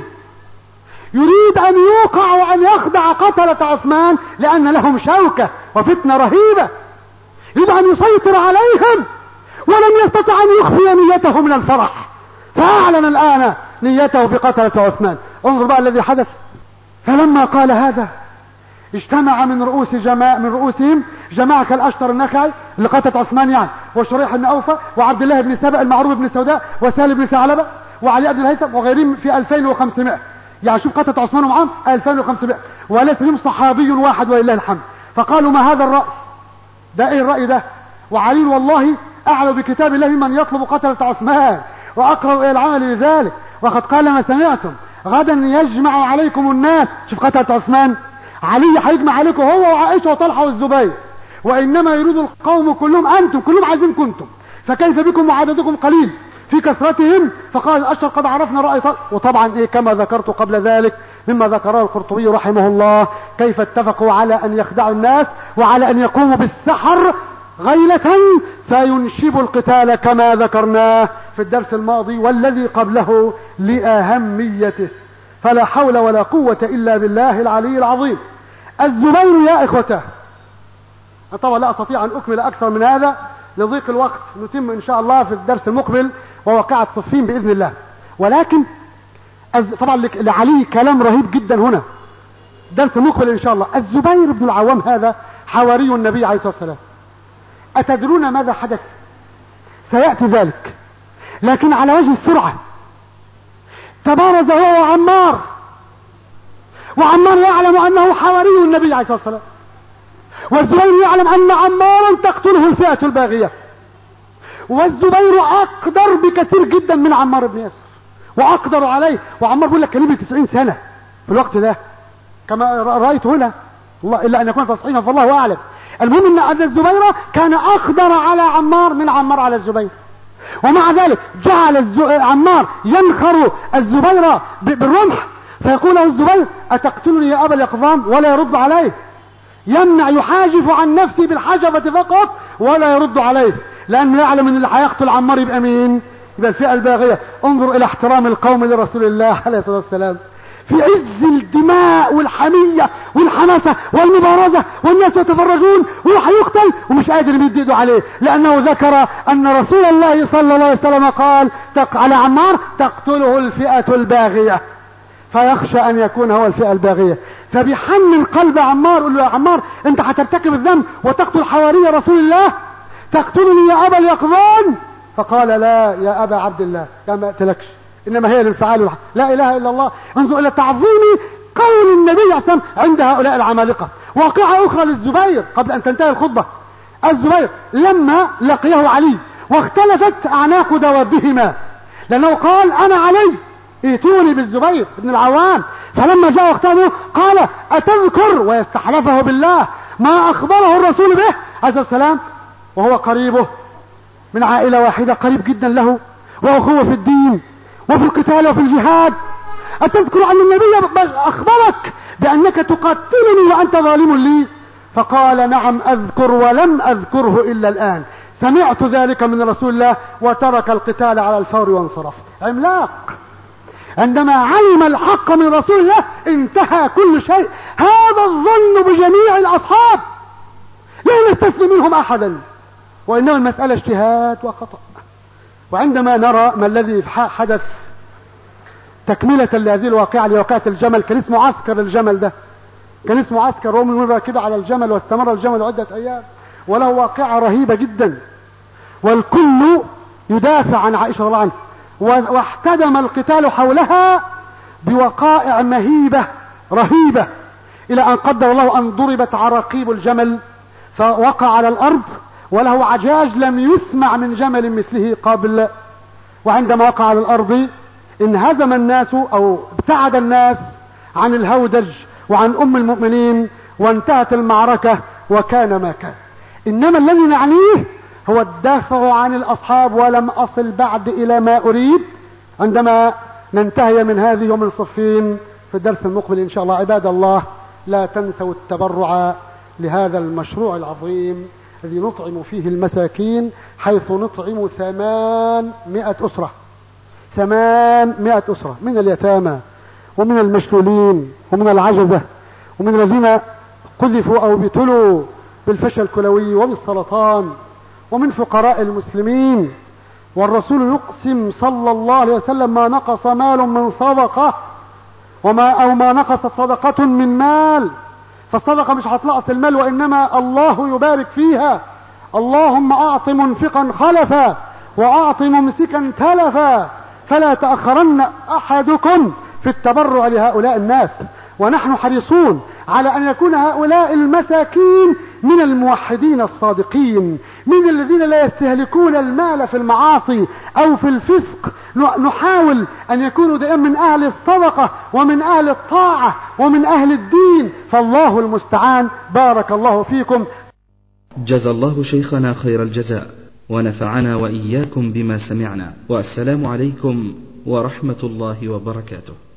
يريد أن يوقع وأن يخدع قتلة عثمان لأن لهم شوكة وفتنة رهيبة، يريد أن يسيطر عليهم، ولم يستطع أن يخفي نيته من الفرح، فأعلن الآن نيته في قتلة عثمان. انظر بقى الذي حدث. فلما قال هذا اجتمع من رؤوسهم جماعة كالأشتر النخعي اللي قتلت عثمان يعني، وشريح بن أوفى، وعبد الله بن سبأ المعروف بن سوداء، وسالم بن ثعلبة، وعلي بن الهيثم، وغيرهم في 2500. يعني شوف قتلت عثمان ومعهم 2500، وليس منهم صحابي واحد ولله الحمد. فقالوا: ما هذا الرأي؟ ده ايه الرأي ده؟ وعلي والله أعلم بكتاب الله من يطلب قتلة عثمان، وأقرأ إلى العمل بذلك، وقد قال: ما سمعتم غدا يجمع عليكم الناس. شوف قتلة عثمان، علي هيجمع عليكم هو وعائشة وطلحة والزبير، وإنما يريد القوم كلهم أنتم، كلهم عايزين كنتم، فكيف بكم وعددكم قليل في كثرتهم؟ فقال الأشهر: قد عرفنا رأي وطبعا إيه كما ذكرت قبل ذلك مما ذكره القرطبي رحمه الله، كيف اتفقوا على أن يخدعوا الناس وعلى أن يقوموا بالسحر غيلة فينشبوا القتال كما ذكرناه في الدرس الماضي والذي قبله لأهميته. فلا حول ولا قوة إلا بالله العلي العظيم. الزبير يا إخوته، طبعا لا أستطيع أن أكمل أكثر من هذا لضيق الوقت، نتم إن شاء الله في الدرس المقبل ووقعة صفين بإذن الله، ولكن طبعا لعلي كلام رهيب جدا هنا، درس مقبل إن شاء الله. الزبير بن العوام هذا حواري النبي عليه الصلاة والسلام. أتدرون ماذا حدث؟ سيأتي ذلك، لكن على وجه السرعة. تبارز هو وعمار، وعمار يعلم أنه حواري النبي عليه الصلاة والسلام، والزبير يعلم أن عمارا تقتله الفئة الباغية، والزبير أقدر بكثير جدا من عمار بن ياسر، وأقدر عليه. وعمار بيقول لك كان ابن 90 سنة في الوقت ده كما رأيت هنا، الله إلا أن يكون تصحيحا فالله أعلم. المهم أن الزبير كان أقدر على عمار من عمار على الزبير، ومع ذلك جعل عمار ينخر الزبير بالرمح، فيقول له الزبير: أتقتلني يا أبا اليقظان؟ ولا يرد عليه، يمنع يحاجف عن نفسه بالحجبة فقط ولا يرد عليه، لأنه يعلم أن اللي هيقتل عمار يبقى مين؟ يبقى الفئة الباغية. انظر إلى احترام القوم لرسول الله عليه الصلاة والسلام في عز الدماء والحمية والحماسة والمبارزة، والناس يتفرجون، وهو هيقتل ومش قادر يمد ايده عليه، لأنه ذكر أن رسول الله صلى الله عليه وسلم قال على عمار: تقتله الفئة الباغية، فيخشى أن يكون هو الفئة الباغية. فبيحمل قلب عمار، يقول له: يا عمار أنت هترتكب الذنب وتقتل حواري رسول الله، تقتلني يا أبا اليقظان؟ فقال: لا يا أبا عبد الله، لا ما أقتلكش، إنما هي الانفعال لا إله إلا الله. انظر إلى تعظيم قول النبي صلى الله عليه وسلم عند هؤلاء العمالقة. واقعة أخرى للزبير قبل أن تنتهي الخطبة. الزبير لما لقيه علي واختلفت أعناق دوابهما، لأنه قال: أنا علي ائتوني بالزبير بن العوام، فلما جاء واختلفوا قال: أتذكر، ويستحلفه بالله، ما أخبره الرسول به عليه السلام، وهو قريبه من عائلة واحدة، قريب جدا له، وأخوة في الدين وفي القتال وفي الجهاد. أتذكر أن النبي أخبرك بأنك تقاتلني وأنت ظالم لي؟ فقال نعم أذكر، ولم أذكره إلا الآن، سمعت ذلك من رسول الله، وترك القتال على الفور وانصرف. عملاق عندما علم الحق من رسول الله انتهى كل شيء. هذا الظن بجميع الأصحاب، لا نستثني منهم أحدا، وإنما المسألة اجتهاد وخطأ. وعندما نرى ما الذي حدث تكملة لهذه الواقعة، لواقعة الجمل، كان اسمه عسكر الجمل ده، كان اسمه عسكر رومي راكبة على الجمل، واستمر الجمل عدة أيام، وله واقعة رهيبة جدا، والكل يدافع عن عائشة رضي الله عنها، واحتدم القتال حولها بوقائع مهيبة رهيبة، إلى أن قدر الله أن ضربت عراقيب الجمل فوقع على الأرض، وله عجاج لم يسمع من جمل مثله قبل. وعندما وقع على الأرض انهزم الناس أو ابتعد الناس عن الهودج وعن أم المؤمنين، وانتهت المعركة وكان ما كان. إنما الذي نعنيه هو الدافع عن الأصحاب، ولم أصل بعد إلى ما أريد عندما ننتهي من هذه يوم الصفين في الدرس المقبل إن شاء الله. عباد الله، لا تنسوا التبرع لهذا المشروع العظيم الذي نطعم فيه المساكين، حيث نطعم 800 أسرة، 800 أسرة من اليتامى ومن المشلولين ومن العجزة ومن الذين قذفوا أو ابتلوا بالفشل الكلوي وبالسرطان، ومن فقراء المسلمين. والرسول يقسم صلى الله عليه وسلم ما نقص مال من صدقة ما نقصت صدقة من مال. فالصدقة مش هتنقص المال، وإنما الله يبارك فيها. اللهم أعط منفقا خلفا وأعط ممسكا تلفا، فلا تأخرن أحدكم في التبرع لهؤلاء الناس. ونحن حريصون على أن يكون هؤلاء المساكين من الموحدين الصادقين، من الذين لا يستهلكون المال في المعاصي أو في الفسق. نحاول أن يكونوا دائما من أهل الصدقة ومن أهل الطاعة ومن أهل الدين، فالله المستعان. بارك الله فيكم. جزى الله شيخنا خير الجزاء، ونفعنا وإياكم بما سمعنا، والسلام عليكم ورحمة الله وبركاته.